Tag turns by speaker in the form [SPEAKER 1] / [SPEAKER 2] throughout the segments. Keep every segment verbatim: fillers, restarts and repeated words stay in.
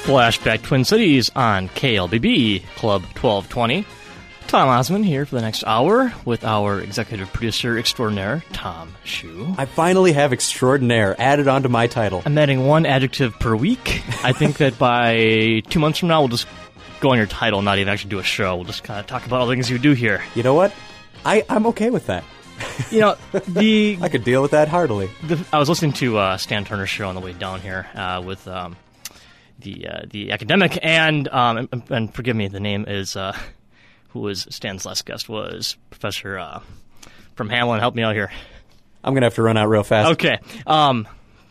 [SPEAKER 1] Flashback Twin Cities on K L B B Club twelve twenty. Tom Osmond here for the next hour with our executive producer extraordinaire, Tom Shu.
[SPEAKER 2] I finally have extraordinaire added onto my title.
[SPEAKER 1] I'm adding one adjective per week. I think that by two months from now, we'll just go on your title, not even actually do a show. We'll just kind of talk about all the things you do here.
[SPEAKER 2] You know what? I, I'm okay with that.
[SPEAKER 1] You know, the...
[SPEAKER 2] I could deal with that heartily.
[SPEAKER 1] The, I was listening to uh, Stan Turner's show on the way down here uh, with um, the uh, the academic, and, um, and, and forgive me, the name is... Uh, who was Stan's last guest was Professor uh, from Hamlin. Help me out here.
[SPEAKER 2] I'm going to have to run out real fast.
[SPEAKER 1] Okay. Um,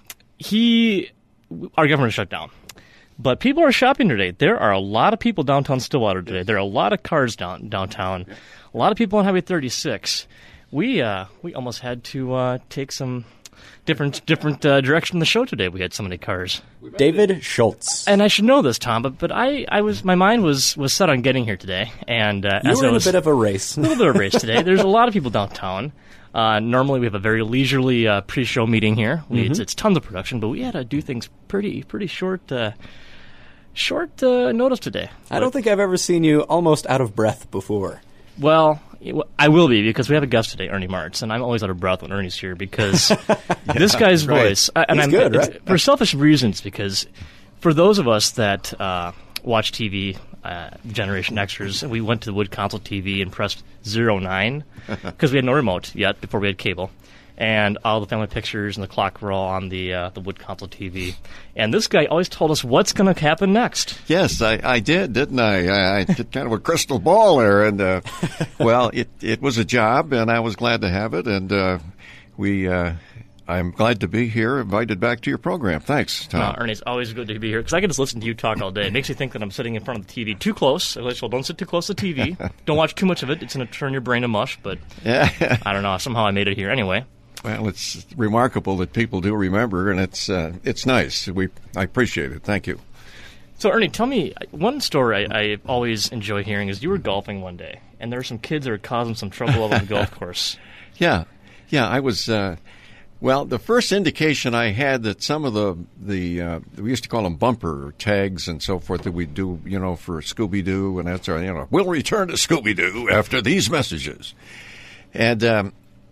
[SPEAKER 1] he, our government shut down. But people are shopping today. There are a lot of people downtown Stillwater today. There are a lot of cars down downtown. A lot of people on Highway thirty-six. We uh, we almost had to uh, take some different different uh, direction in the show today. We had so many cars.
[SPEAKER 2] David Schultz.
[SPEAKER 1] And I should know this, Tom, but but I, I was my mind was, was set on getting here today. And uh,
[SPEAKER 2] you
[SPEAKER 1] as
[SPEAKER 2] were
[SPEAKER 1] I
[SPEAKER 2] in
[SPEAKER 1] was,
[SPEAKER 2] a bit of a race.
[SPEAKER 1] a little bit of a race today. There's a lot of people downtown. Uh, normally we have a very leisurely uh, pre-show meeting here. We, mm-hmm. it's, it's tons of production, but we had to do things pretty pretty short uh, short uh, notice today.
[SPEAKER 2] I
[SPEAKER 1] but,
[SPEAKER 2] don't think I've ever seen you almost out of breath before.
[SPEAKER 1] Well, I will be, because we have a guest today, Ernie Martz, and I'm always out of breath when Ernie's here, because yeah, this guy's right. voice... Uh, and
[SPEAKER 2] He's
[SPEAKER 1] I'm,
[SPEAKER 2] good, right?
[SPEAKER 1] For selfish reasons, because for those of us that uh, watch T V, uh, Generation Xers, we went to the Wood Console T V and pressed zero nine, because we had no remote yet, before we had cable. And all the family pictures and the clock were all on the uh, the Wood Console T V. And this guy always told us what's going to happen next.
[SPEAKER 3] Yes, I, I did, didn't I? I, I did kind of a crystal ball there. And, uh, well, it, it was a job, and I was glad to have it. And uh, we, uh, I'm glad to be here, invited back to your program. Thanks, Tom.
[SPEAKER 1] Uh, Ernie, it's always good to be here, because I can just listen to you talk all day. It makes me think that I'm sitting in front of the T V too close. Well, don't sit too close to the T V. Don't watch too much of it. It's going to turn your brain to mush. But yeah. I don't know. Somehow I made it here anyway.
[SPEAKER 3] Well, it's remarkable that people do remember, and it's uh, it's nice. We I appreciate it. Thank you.
[SPEAKER 1] So, Ernie, tell me, one story I, I always enjoy hearing is you were golfing one day, and there were some kids that were causing some trouble on the golf course.
[SPEAKER 3] Yeah, yeah, I was. Uh, well, the first indication I had that some of the the uh, we used to call them bumper tags and so forth that we do, you know, for Scooby Doo, and that's our, you know, we'll return to Scooby Doo after these messages, and. Um,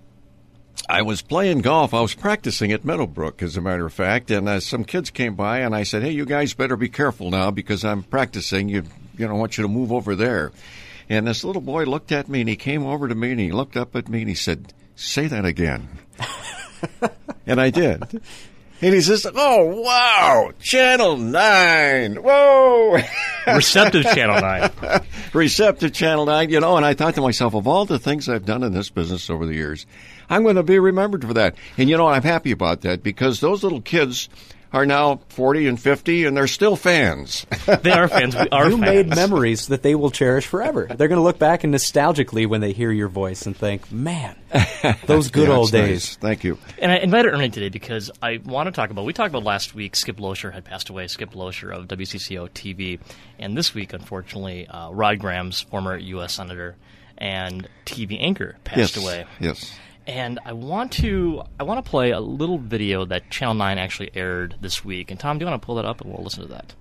[SPEAKER 3] I was playing golf. I was practicing at Meadowbrook, as a matter of fact, and uh, some kids came by, and I said, hey, you guys better be careful now, because I'm practicing. You you know, I want you to move over there. And this little boy looked at me, and he came over to me, and he looked up at me, and he said, say that again. And I did. And he says, oh, wow, Channel nine, whoa.
[SPEAKER 1] Receptive Channel nine.
[SPEAKER 3] Receptive Channel nine, you know, and I thought to myself, of all the things I've done in this business over the years, I'm going to be remembered for that. And, you know, I'm happy about that, because those little kids are now forty and fifty, and they're still fans.
[SPEAKER 1] They are fans. We are
[SPEAKER 2] you
[SPEAKER 1] fans.
[SPEAKER 2] made memories that they will cherish forever. They're going to look back and nostalgically when they hear your voice and think, man, those good
[SPEAKER 3] yeah,
[SPEAKER 2] old days.
[SPEAKER 3] Nice. Thank you.
[SPEAKER 1] And I invited Ernie today because I want to talk about, we talked about last week, Skip Loescher had passed away, Skip Loescher of W C C O T V. And this week, unfortunately, uh, Rod Grams, former U S Senator and T V anchor, passed
[SPEAKER 3] yes.
[SPEAKER 1] away.
[SPEAKER 3] Yes.
[SPEAKER 1] And I want to I want to play a little video that Channel nine actually aired this week. And Tom, do you want to pull that up and we'll listen to that?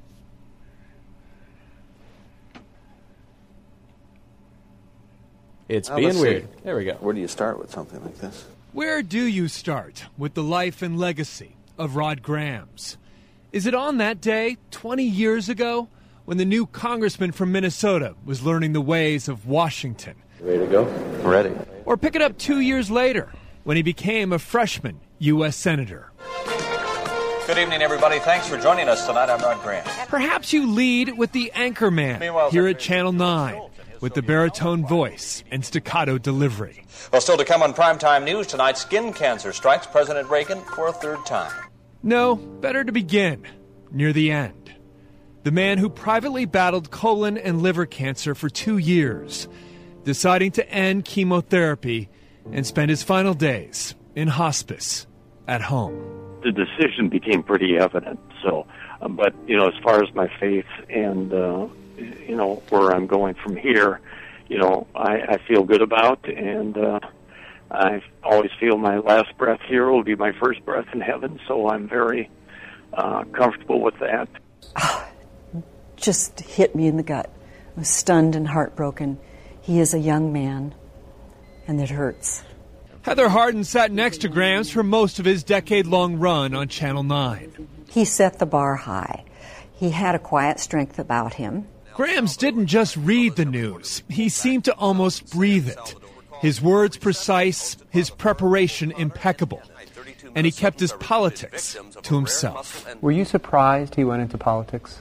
[SPEAKER 2] It's
[SPEAKER 4] oh,
[SPEAKER 2] being weird. See. There we go.
[SPEAKER 4] Where do you start with something like this?
[SPEAKER 5] Where do you start with the life and legacy of Rod Grams? Is it on that day, twenty years ago, when the new congressman from Minnesota was learning the ways of Washington?
[SPEAKER 4] Ready to go? Ready.
[SPEAKER 5] Or pick it up two years later, when he became a freshman U S Senator.
[SPEAKER 6] Good evening, everybody. Thanks for joining us tonight. I'm Rod Grams.
[SPEAKER 5] Perhaps you lead with the Anchorman
[SPEAKER 6] Meanwhile,
[SPEAKER 5] here at Channel nine, with the baritone voice and staccato delivery.
[SPEAKER 6] Well, still to come on Primetime News tonight, skin cancer strikes President Reagan for a third time.
[SPEAKER 5] No, better to begin near the end. The man who privately battled colon and liver cancer for two years, deciding to end chemotherapy and spend his final days in hospice at home.
[SPEAKER 7] The decision became pretty evident. So, uh, but, you know, as far as my faith and, uh, you know, where I'm going from here, you know, I, I feel good about, and uh, I always feel my last breath here will be my first breath in heaven, so I'm very uh, comfortable with that.
[SPEAKER 8] just hit me in the gut. I was stunned and heartbroken. He is a young man, and it hurts.
[SPEAKER 5] Heather Harden sat next to Grams for most of his decade-long run on Channel nine.
[SPEAKER 8] He set the bar high. He had a quiet strength about him.
[SPEAKER 5] Grams didn't just read the news. He seemed to almost breathe it. His words precise, his preparation impeccable. And he kept his politics to himself.
[SPEAKER 2] Were you surprised he went into politics?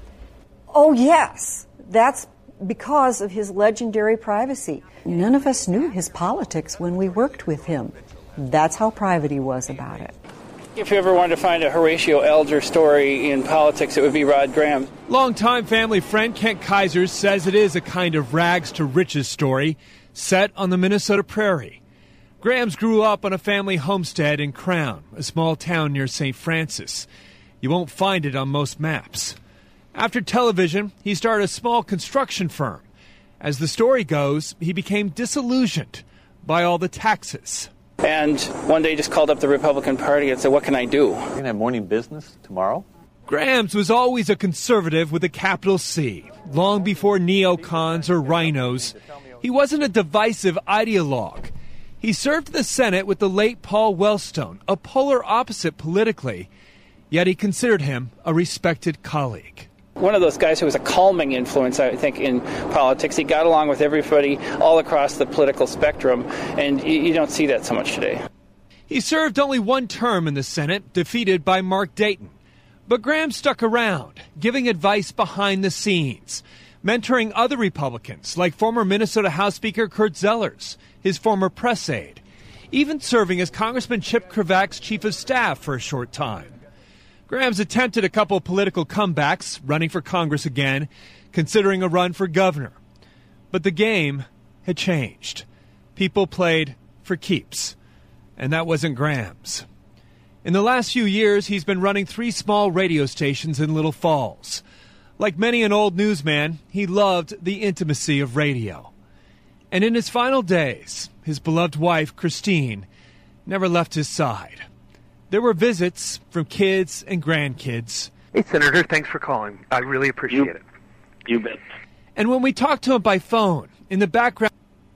[SPEAKER 8] Oh, yes. That's because of his legendary privacy. None of us knew his politics when we worked with him. That's how private he was about it.
[SPEAKER 9] If you ever wanted to find a Horatio Alger story in politics, it would be Rod Grams.
[SPEAKER 5] Longtime family friend Kent Kaiser says it is a kind of rags to riches story set on the Minnesota prairie. Grams grew up on a family homestead in Crown, a small town near Saint Francis. You won't find it on most maps. After television, he started a small construction firm. As the story goes, he became disillusioned by all the taxes.
[SPEAKER 9] And one day just called up the Republican Party and said, what can I do?
[SPEAKER 4] You're going to have morning business tomorrow?
[SPEAKER 5] Grams was always a conservative with a capital C. Long before neocons or rhinos, he wasn't a divisive ideologue. He served the Senate with the late Paul Wellstone, a polar opposite politically, yet he considered him a respected colleague.
[SPEAKER 9] One of those guys who was a calming influence, I think, in politics. He got along with everybody all across the political spectrum, and you don't see that so much today.
[SPEAKER 5] He served only one term in the Senate, defeated by Mark Dayton. But Grams stuck around, giving advice behind the scenes, mentoring other Republicans, like former Minnesota House Speaker Kurt Zellers, his former press aide, even serving as Congressman Chip Kravac's chief of staff for a short time. Grams attempted a couple of political comebacks, running for Congress again, considering a run for governor. But the game had changed. People played for keeps, and that wasn't Grams. In the last few years, he's been running three small radio stations in Little Falls. Like many an old newsman, he loved the intimacy of radio. And in his final days, his beloved wife, Christine, never left his side. There were visits from kids and grandkids.
[SPEAKER 10] Hey, Senator, thanks for calling. I really appreciate
[SPEAKER 7] you,
[SPEAKER 10] it.
[SPEAKER 7] You bet.
[SPEAKER 5] And when we talked to him by phone, in the background...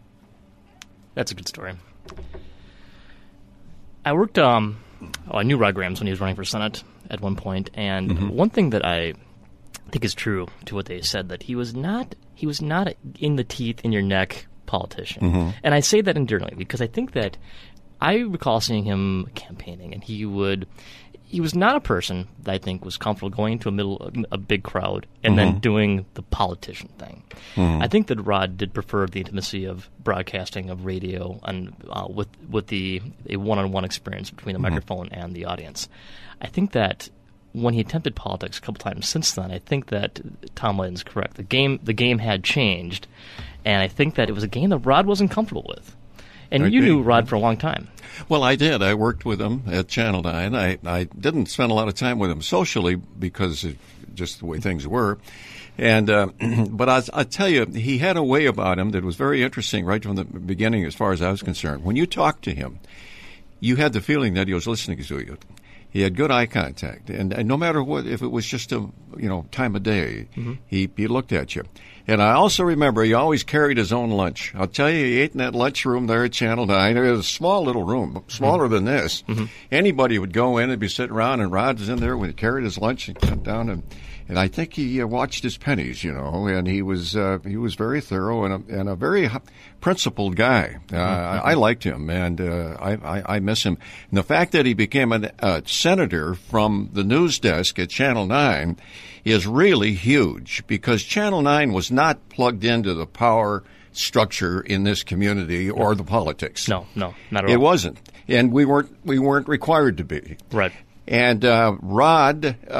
[SPEAKER 1] That's a good story. I worked, um, oh, I knew Rod Grams when he was running for Senate at one point, and mm-hmm. one thing that I think is true to what they said, that he was not, he was not a in the teeth, in your neck politician. Mm-hmm. And I say that endearingly because I think that I recall seeing him campaigning, and he would, he was not a person that I think was comfortable going to a middle, a big crowd and mm-hmm. then doing the politician thing. Mm-hmm. I think that Rod did prefer the intimacy of broadcasting, of radio, and uh, with with the a one-on-one experience between the mm-hmm. microphone and the audience. I think that when he attempted politics a couple times since then, I think that Tom Layden's correct. The game, the game had changed, and I think that it was a game that Rod wasn't comfortable with. And
[SPEAKER 3] Right,
[SPEAKER 1] you knew Rod for a long time.
[SPEAKER 3] Well, I did. I worked with him at Channel nine. I, I didn't spend a lot of time with him socially because of just the way things were. And uh, but I, I tell you, he had a way about him that was very interesting right from the beginning as far as I was concerned. When you talked to him, you had the feeling that he was listening to you. He had good eye contact, and, and no matter what, if it was just a you know time of day, mm-hmm. he he looked at you. And I also remember he always carried his own lunch. I'll tell you, he ate in that lunchroom there at Channel nine. It was a small little room, smaller mm-hmm. than this. Mm-hmm. Anybody would go in and be sitting around, and Rod was in there when he carried his lunch and sat down and. And I think he uh, watched his pennies, you know, and he was uh, he was very thorough and a, and a very principled guy. Uh, mm-hmm. I, I liked him, and uh, I, I, I miss him. And the fact that he became a uh, senator from the news desk at Channel nine is really huge because Channel nine was not plugged into the power structure in this community or the politics.
[SPEAKER 1] No, no, not at all.
[SPEAKER 3] It wasn't, and we weren't we weren't required to be.
[SPEAKER 1] Right.
[SPEAKER 3] And uh, Rod uh, uh,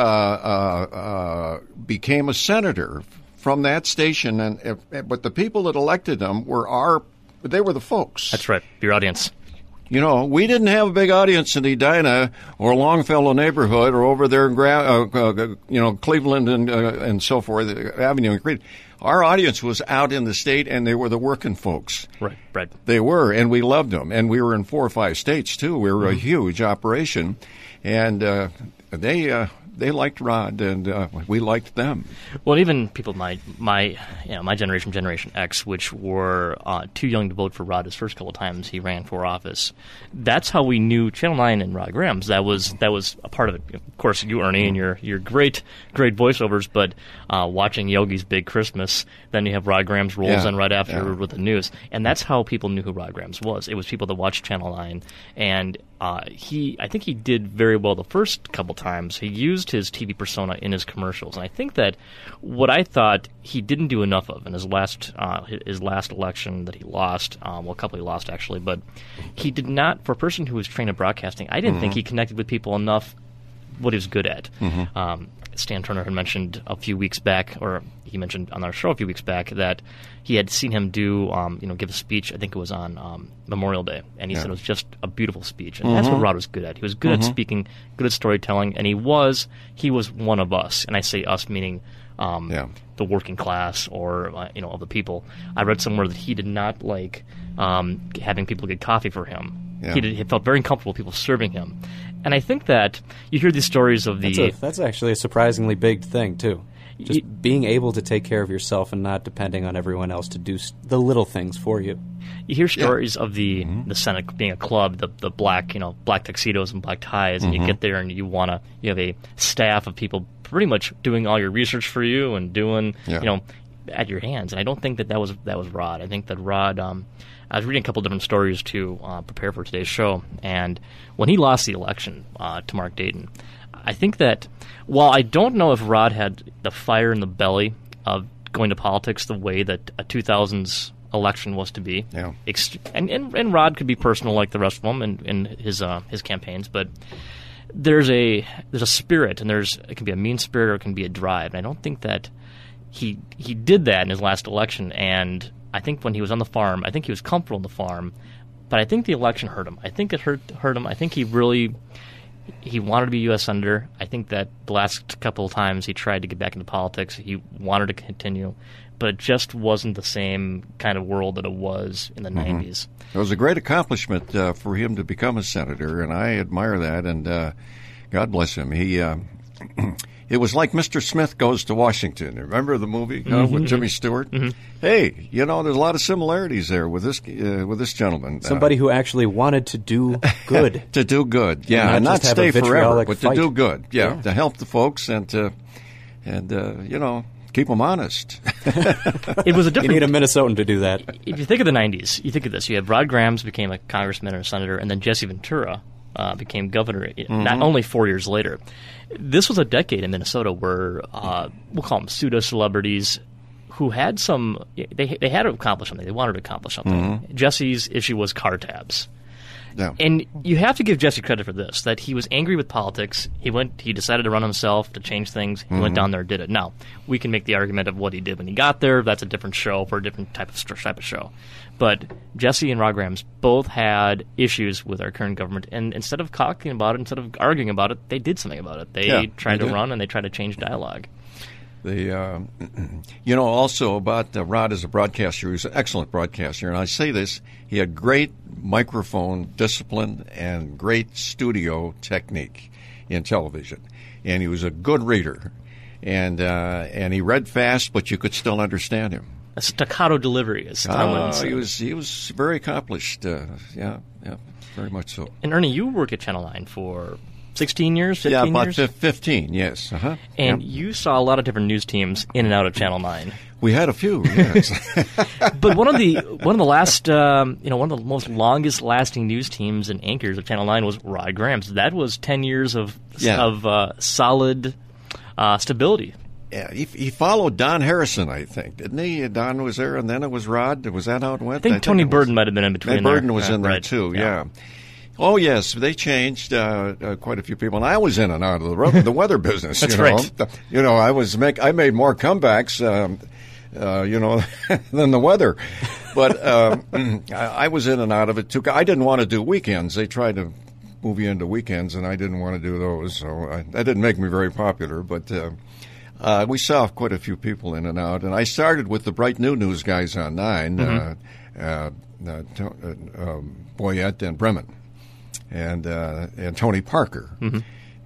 [SPEAKER 3] uh, became a senator from that station, and uh, but the people that elected him were our, they were the folks.
[SPEAKER 1] That's right, your audience.
[SPEAKER 3] You know, we didn't have a big audience in Edina or Longfellow neighborhood or over there in Gra- uh, uh, you know Cleveland and uh, and so forth, Avenue and Creed. Our audience was out in the state, and they were the working folks.
[SPEAKER 1] Right, right.
[SPEAKER 3] They were, and we loved them. And we were in four or five states too. We were mm-hmm. a huge operation. And uh, they uh, they liked Rod, and uh, we liked them.
[SPEAKER 1] Well, even people my my you know, my generation, Generation X, which were uh, too young to vote for Rod his first couple of times he ran for office. That's how we knew Channel nine and Rod Grams. That was that was a part of it. Of course, you, Ernie, and your your great great voiceovers, but uh, watching Yogi's Big Christmas, then you have Rod Grams rolls
[SPEAKER 3] Yeah,
[SPEAKER 1] in right after
[SPEAKER 3] yeah.
[SPEAKER 1] with the news, and that's how people knew who Rod Grams was. It was people that watched Channel nine, and uh, he I think he did very well the first couple times. He used his T V persona in his commercials, and I think that what I thought he didn't do enough of in his last uh, his last election that he lost, um, well, a couple he lost actually, but he did not, for a person who was trained in broadcasting, I didn't
[SPEAKER 3] Mm-hmm.
[SPEAKER 1] think he connected with people enough what he was good at.
[SPEAKER 3] Mm-hmm.
[SPEAKER 1] Um, Stan Turner had mentioned a few weeks back, or he mentioned on our show a few weeks back, that he had seen him do, um, you know, give a speech. I think it was on um, Memorial Day, and he
[SPEAKER 3] Yeah.
[SPEAKER 1] said it was just a beautiful speech, and that's what
[SPEAKER 3] Mhm.
[SPEAKER 1] Rod was good at. He was good
[SPEAKER 3] Mhm.
[SPEAKER 1] at speaking, good at storytelling, and he was he was one of us. And I say us meaning um,
[SPEAKER 3] Yeah.
[SPEAKER 1] the working class, or uh, you know, of the people. I read somewhere that he did not like um, having people get coffee for him.
[SPEAKER 3] Yeah.
[SPEAKER 1] He, did, he felt very uncomfortable with people serving him. And I think that you hear these stories of the...
[SPEAKER 2] That's, a, that's actually a surprisingly big thing, too. Just
[SPEAKER 1] Y-
[SPEAKER 2] being able to take care of yourself and not depending on everyone else to do s- the little things for you.
[SPEAKER 1] You hear stories of the the Senate being a club, the the black you know black tuxedos and black ties, and you get there and you wanna you have a staff of people pretty much doing all your research for you and doing
[SPEAKER 3] Yeah.
[SPEAKER 1] you know at your hands. And I don't think that that was that was Rod. I think that Rod. Um, I was reading a couple different stories to uh, prepare for today's show, and when he lost the election uh, to Mark Dayton, I think that while I don't know if Rod had the fire in the belly of going to politics the way that a two thousands election was to be,
[SPEAKER 3] Yeah.
[SPEAKER 1] ext- and, and and Rod could be personal like the rest of them in, in his uh, his campaigns, but there's a there's a spirit, and there's it can be a mean spirit or it can be a drive, and I don't think that he he did that in his last election. And I think when he was on the farm, I think he was comfortable on the farm, but I think the election hurt him. I think it hurt hurt him. I think he really he wanted to be U S Senator. I think that the last couple of times he tried to get back into politics, he wanted to continue, but it just wasn't the same kind of world that it was in the nineties.
[SPEAKER 3] It was a great accomplishment uh, for him to become a senator, and I admire that, and uh, God bless him. He uh, It was like Mister Smith Goes to Washington. Remember the movie uh, with Jimmy Stewart?
[SPEAKER 1] Mm-hmm.
[SPEAKER 3] Hey, you know, there's a lot of similarities there with this uh, with this gentleman.
[SPEAKER 2] Somebody who actually wanted to do good.
[SPEAKER 3] Uh, to do good, yeah,
[SPEAKER 2] not
[SPEAKER 3] and not
[SPEAKER 2] just have a
[SPEAKER 3] stay forever,
[SPEAKER 2] vitriolic
[SPEAKER 3] but
[SPEAKER 2] fight.
[SPEAKER 3] to do good, yeah,
[SPEAKER 2] Yeah.
[SPEAKER 3] to help the folks and to and uh, you know keep them honest.
[SPEAKER 1] It was a
[SPEAKER 2] You
[SPEAKER 1] different.
[SPEAKER 2] need a Minnesotan to do that.
[SPEAKER 1] If you think of the nineties, you think of this. You have Rod Grams became a congressman or a senator, and then Jesse Ventura uh, became governor.
[SPEAKER 3] Mm-hmm.
[SPEAKER 1] Not only four years later. This was a decade in Minnesota where uh, we'll call them pseudo celebrities who had some. They they had to accomplish something. They wanted to accomplish something.
[SPEAKER 3] Mm-hmm.
[SPEAKER 1] Jesse's issue was car tabs.
[SPEAKER 3] Yeah.
[SPEAKER 1] And you have to give Jesse credit for this, that he was angry with politics. He went. He decided to run himself, to change things. He went down there and did it. Now, we can make the argument of what he did when he got there. That's a different show for a different type of st- type of show. But Jesse and Rod Grams both had issues with our current government, and instead of talking about it, instead of arguing about it, they did something about it. They
[SPEAKER 3] Yeah,
[SPEAKER 1] tried
[SPEAKER 3] they
[SPEAKER 1] to
[SPEAKER 3] did.
[SPEAKER 1] run, and they tried to change dialogue.
[SPEAKER 3] The uh, you know also about uh, Rod as a broadcaster, he was an excellent broadcaster, and I say this: he had great microphone discipline and great studio technique in television, and he was a good reader, and uh, and he read fast, but you could still understand him.
[SPEAKER 1] A staccato delivery, as
[SPEAKER 3] Oh,
[SPEAKER 1] Stallman
[SPEAKER 3] he
[SPEAKER 1] said.
[SPEAKER 3] was he was very accomplished. Uh, yeah, yeah, very much so.
[SPEAKER 1] And Ernie, you worked at Channel nine for sixteen years,
[SPEAKER 3] Yeah,
[SPEAKER 1] fifteen
[SPEAKER 3] about
[SPEAKER 1] years?
[SPEAKER 3] fif- fifteen. Yes, uh-huh.
[SPEAKER 1] And
[SPEAKER 3] Yep.
[SPEAKER 1] you saw a lot of different news teams in and out of Channel nine.
[SPEAKER 3] We had a few. Yes.
[SPEAKER 1] But one of the one of the last, um, you know, one of the most longest lasting news teams and anchors of Channel nine was Rod Grams. That was ten years of
[SPEAKER 3] Yeah.
[SPEAKER 1] of uh, solid uh, stability.
[SPEAKER 3] Yeah, he, he followed Don Harrison, I think, didn't he? Don was there, and then it was Rod. Was that how it went?
[SPEAKER 1] I think Tony
[SPEAKER 3] it was-
[SPEAKER 1] Burden might have been in between.
[SPEAKER 3] Maybe Burden
[SPEAKER 1] there.
[SPEAKER 3] was
[SPEAKER 1] Uh,
[SPEAKER 3] in there
[SPEAKER 1] right.
[SPEAKER 3] too.
[SPEAKER 1] Yeah.
[SPEAKER 3] Yeah. Oh yes, they changed uh, uh, quite a few people, and I was in and out of the, ro- the weather business.
[SPEAKER 1] That's
[SPEAKER 3] you know?
[SPEAKER 1] right.
[SPEAKER 3] You know, I was make I made more comebacks, um, uh, you know, than the weather. But um, I, I was in and out of it too. I didn't want to do weekends. They tried to move you into weekends, and I didn't want to do those. So I, that didn't make me very popular. But uh, uh, we saw quite a few people in and out. And I started with the Bright New News guys on nine,
[SPEAKER 1] Mm-hmm.
[SPEAKER 3] uh, uh, uh, to, uh, um, Boyette and Bremen, and uh, and Tony Parker.
[SPEAKER 1] Mm-hmm.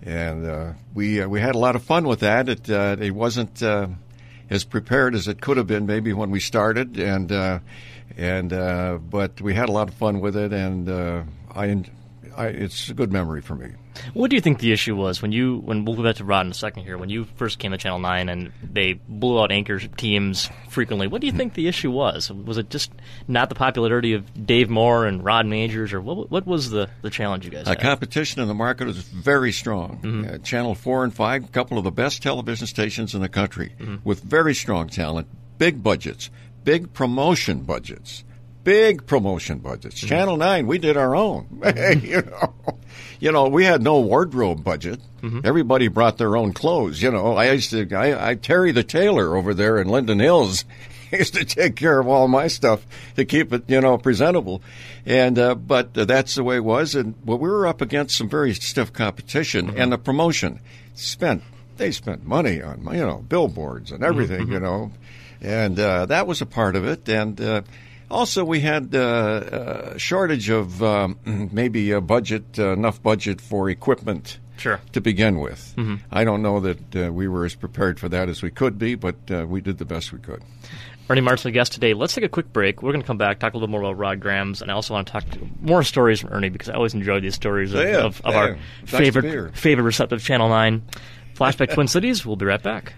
[SPEAKER 3] and uh, we uh, we had a lot of fun with that. It uh, it wasn't uh, as prepared as it could have been maybe when we started, and uh, and uh, but we had a lot of fun with it, and uh, I, I it's a good memory for me.
[SPEAKER 1] What do you think the issue was when you, when we'll go back to Rod in a second here, when you first came to Channel nine and they blew out anchor teams frequently, what do you think the issue was? Was it just not the popularity of Dave Moore and Rod Majors, or what What was the, the challenge you guys had?
[SPEAKER 3] The competition in the market was very strong. Mm-hmm. Uh, Channel four and five, a couple of the best television stations in the country, mm-hmm. with very strong talent, big budgets, big promotion budgets. Big promotion budgets. Mm-hmm. Channel nine, we did our own. Mm-hmm. you know, you know, we had no wardrobe budget. Mm-hmm. Everybody brought their own clothes. You know, I used to, I, I Terry the tailor over there in Linden Hills used to take care of all my stuff to keep it, you know, presentable. And uh, but uh, that's the way it was. And well, we were up against some very stiff competition, mm-hmm. and the promotion spent. They spent money on, you know, billboards and everything. Mm-hmm. You know, and uh, that was a part of it. And uh, Also, we had uh, a shortage of um, maybe a budget, uh, enough budget for equipment
[SPEAKER 1] sure.
[SPEAKER 3] to begin with.
[SPEAKER 1] Mm-hmm.
[SPEAKER 3] I don't know that uh, we were as prepared for that as we could be, but uh, we did the best we could.
[SPEAKER 1] Ernie Martz, my guest today. Let's take a quick break. We're going to come back, talk a little more about Rod Grams, and I also want to talk to more stories from Ernie because I always enjoy these stories of,
[SPEAKER 3] yeah,
[SPEAKER 1] of, of
[SPEAKER 3] yeah.
[SPEAKER 1] our
[SPEAKER 3] Nice
[SPEAKER 1] favorite, favorite receptive Channel nine. Flashback Twin Cities. We'll be right back.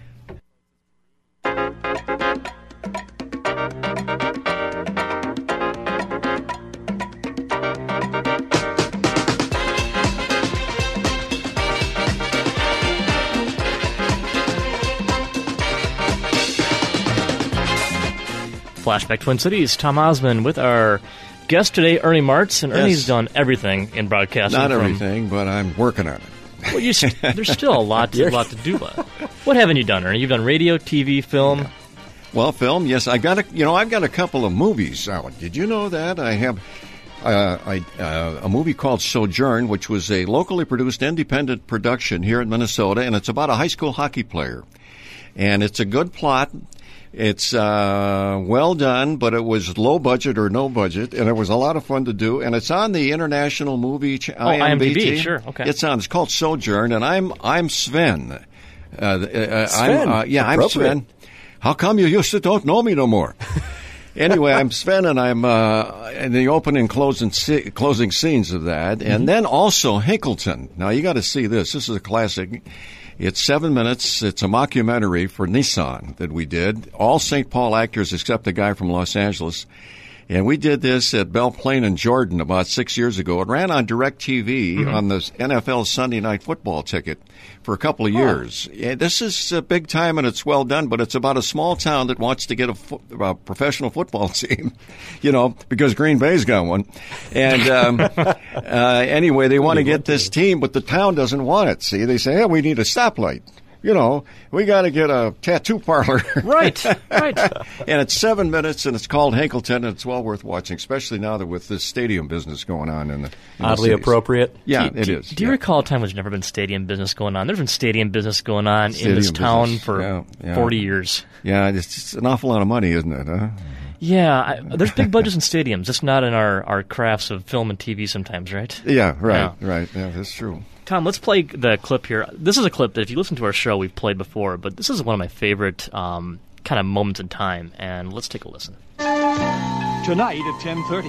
[SPEAKER 1] Flashback Twin Cities. Tom Osmond with our guest today, Ernie Martz, and
[SPEAKER 3] Yes.
[SPEAKER 1] Ernie's done everything in broadcasting.
[SPEAKER 3] Not
[SPEAKER 1] from,
[SPEAKER 3] everything, but I'm working on it.
[SPEAKER 1] Well, you, there's still a lot, to, lot to do. What haven't you done, Ernie? You've done radio, T V, film.
[SPEAKER 3] Yeah. Well, film, yes. I got a, you know, I've got a couple of movies out. Did you know that? I have uh, I, uh, a movie called Sojourn, which was a locally produced independent production here in Minnesota, and it's about a high school hockey player. And it's a good plot. It's uh, well done, but it was low budget or no budget, and it was a lot of fun to do. And it's on the International Movie Ch-
[SPEAKER 1] oh, I M D B. Sure, okay.
[SPEAKER 3] It's on. It's called Sojourn, and I'm I'm Sven. Uh, uh,
[SPEAKER 2] Sven,
[SPEAKER 3] I'm, uh, yeah, I'm Sven. How come you used to don't know me no more? Anyway, I'm Sven, and I'm uh, in the opening and closing se- closing scenes of that, and mm-hmm. then also Hinkleton. Now you got to see this. This is a classic. It's seven minutes. It's a mockumentary for Nissan that we did. All Saint Paul actors except the guy from Los Angeles. And we did this at Belle Plaine in Jordan about six years ago. It ran on DirecTV mm-hmm. on the N F L Sunday Night Football ticket for a couple of years. Oh. Yeah, this is uh, big time and it's well done, but it's about a small town that wants to get a, fo- a professional football team, you know, because Green Bay's got one. And um, uh, anyway, they want to get this team, but the town doesn't want it. See, they say, hey, we need a stoplight. You know, we got to get a tattoo parlor.
[SPEAKER 1] Right, right.
[SPEAKER 3] And it's seven minutes, and it's called Hinkleton, and it's well worth watching, especially now that with this stadium business going on in the in
[SPEAKER 2] oddly
[SPEAKER 3] the
[SPEAKER 2] appropriate.
[SPEAKER 3] Yeah,
[SPEAKER 1] do,
[SPEAKER 3] it
[SPEAKER 1] do,
[SPEAKER 3] is.
[SPEAKER 1] Do you
[SPEAKER 3] yeah.
[SPEAKER 1] recall a time when there's never been stadium business going on? There's been stadium business going on
[SPEAKER 3] stadium
[SPEAKER 1] in this town
[SPEAKER 3] business.
[SPEAKER 1] for
[SPEAKER 3] yeah, yeah.
[SPEAKER 1] forty years.
[SPEAKER 3] Yeah, it's, it's an awful lot of money, isn't it? Huh?
[SPEAKER 1] Yeah, I, there's big budgets in stadiums, just not in our, our crafts of film and T V sometimes, right?
[SPEAKER 3] Yeah, right,
[SPEAKER 1] yeah.
[SPEAKER 3] right. Yeah, that's true.
[SPEAKER 1] Tom, let's play the clip here. This is a clip that if you listen to our show, we've played before, but this is one of my favorite um, kind of moments in time, and let's take a listen.
[SPEAKER 11] Tonight at ten thirty.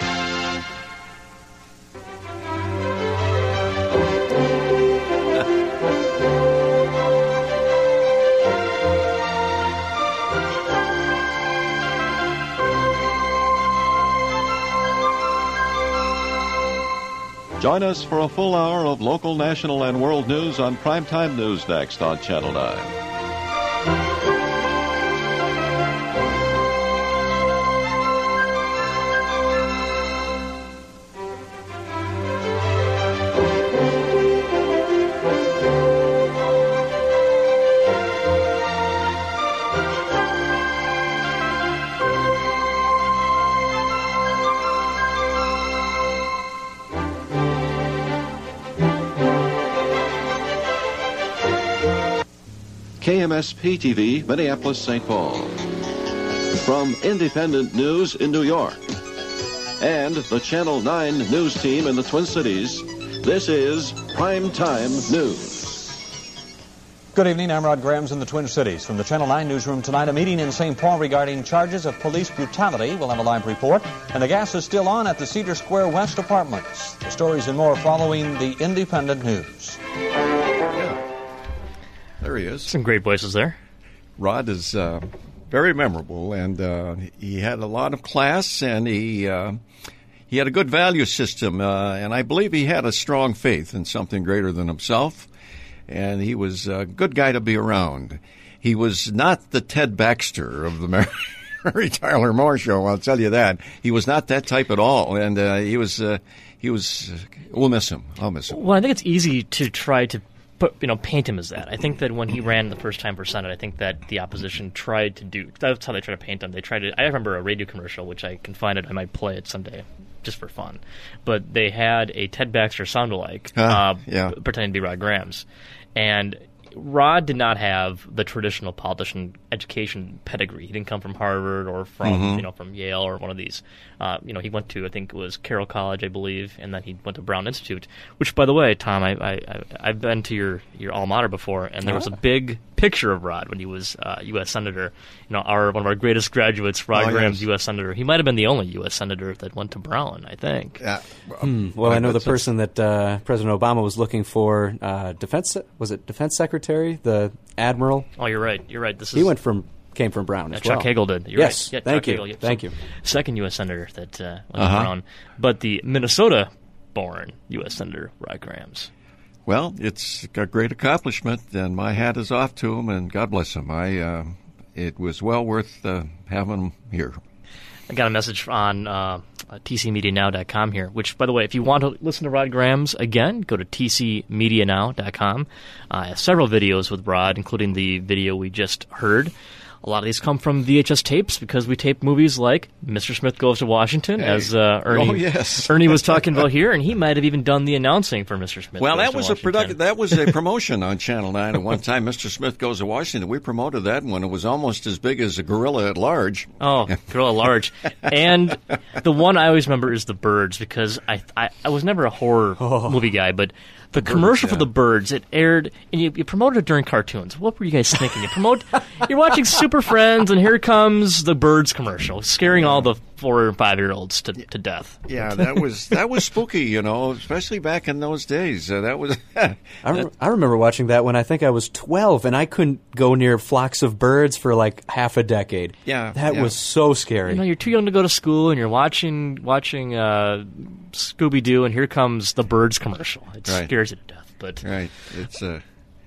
[SPEAKER 12] Join us for a full hour of local, national, and world news on Primetime News next on Channel nine. K M S P T V, Minneapolis, Saint Paul. From Independent News in New York and the Channel nine news team in the Twin Cities, this is Primetime News.
[SPEAKER 13] Good evening. I'm Rod Grams in the Twin Cities. From the Channel nine newsroom tonight, a meeting in Saint Paul regarding charges of police brutality. We'll have a live report. And the gas is still on at the Cedar Square West Apartments. The stories and more following the Independent News.
[SPEAKER 3] Yeah. There he is.
[SPEAKER 1] Some great voices there.
[SPEAKER 3] Rod is uh, very memorable, and uh, he had a lot of class, and he uh, he had a good value system, uh, and I believe he had a strong faith in something greater than himself. And he was a good guy to be around. He was not the Ted Baxter of the Mary, Mary Tyler Moore Show, I'll tell you that. He was not that type at all, and uh, he was, uh, he was, uh, we'll miss him. I'll miss him.
[SPEAKER 1] Well, I think it's easy to try to put, you know, paint him as that. I think that when he ran the first time for Senate, I think that the opposition tried to do, that's how they tried to paint him. They tried to, I remember a radio commercial, which I can find it, I might play it someday, just for fun. But they had a Ted Baxter sound-alike,
[SPEAKER 3] uh,
[SPEAKER 1] uh,
[SPEAKER 3] yeah.
[SPEAKER 1] pretending to be Rod Grams. And Rod did not have the traditional politician education pedigree. He didn't come from Harvard or from
[SPEAKER 3] mm-hmm.
[SPEAKER 1] you know from Yale or one of these. Uh, you know, he went to I think it was Carroll College, I believe, and then he went to Brown Institute. Which, by the way, Tom, I, I I've been to your, your alma mater before, and there was a big picture of Rod when he was uh, U S Senator. You know, our one of our greatest graduates, Rod
[SPEAKER 3] oh,
[SPEAKER 1] Grams,
[SPEAKER 3] yes.
[SPEAKER 1] U S Senator. He might have been the only U S Senator that went to Brown, I think.
[SPEAKER 3] Yeah.
[SPEAKER 2] Hmm. Well, I know the person that uh, President Obama was looking for. Uh, defense was it Defense Secretary, the Admiral?
[SPEAKER 1] Oh, you're right. You're right. This
[SPEAKER 2] he
[SPEAKER 1] is
[SPEAKER 2] went from came from Brown as
[SPEAKER 1] yeah,
[SPEAKER 2] well.
[SPEAKER 1] Chuck Hagel did. You're
[SPEAKER 2] yes.
[SPEAKER 1] right. Yeah,
[SPEAKER 2] thank
[SPEAKER 1] Chuck
[SPEAKER 2] you.
[SPEAKER 1] Hagel, yeah.
[SPEAKER 2] Thank
[SPEAKER 1] so,
[SPEAKER 2] you.
[SPEAKER 1] Second U S Senator that uh, went
[SPEAKER 3] uh-huh.
[SPEAKER 1] to Brown, but the Minnesota-born U S Senator Rod Grams.
[SPEAKER 3] Well, it's a great accomplishment, and my hat is off to him, and God bless him. I uh, it was well worth uh, having him here.
[SPEAKER 1] I got a message on uh, T C media now dot com here, which, by the way, if you want to listen to Rod Grams again, go to T C media now dot com. Uh, I have several videos with Rod, including the video we just heard. A lot of these come from V H S tapes because we taped movies like Mister Smith Goes to Washington,
[SPEAKER 3] hey.
[SPEAKER 1] as uh, Ernie
[SPEAKER 3] oh, yes.
[SPEAKER 1] Ernie was talking about here, and he might have even done the announcing for Mister Smith
[SPEAKER 3] well,
[SPEAKER 1] Goes
[SPEAKER 3] that
[SPEAKER 1] to
[SPEAKER 3] was
[SPEAKER 1] Washington.
[SPEAKER 3] a product- That was a promotion on Channel nine at one time. Mister Smith Goes to Washington. We promoted that when it was almost as big as a Gorilla at Large.
[SPEAKER 1] Oh, Gorilla at Large. And the one I always remember is The Birds, because I I, I was never a horror oh. movie guy, but the, the commercial birds, yeah. for The Birds, it aired, and you, you promoted it during cartoons. What were you guys thinking? You promote, you're watching Super Friends, and here comes The Birds commercial, scaring all the four or five-year-olds to, to death.
[SPEAKER 3] Yeah, that was that was spooky, you know, especially back in those days. Uh, that was.
[SPEAKER 2] I, re- I remember watching that when I think I was twelve, and I couldn't go near flocks of birds for like half a decade.
[SPEAKER 3] Yeah,
[SPEAKER 2] that
[SPEAKER 3] yeah.
[SPEAKER 2] was so scary.
[SPEAKER 1] You know, you're too young to go to school, and you're watching watching uh, Scooby Doo, and here comes The Birds commercial. It
[SPEAKER 3] right.
[SPEAKER 1] scares you to death. But
[SPEAKER 3] right, it's uh,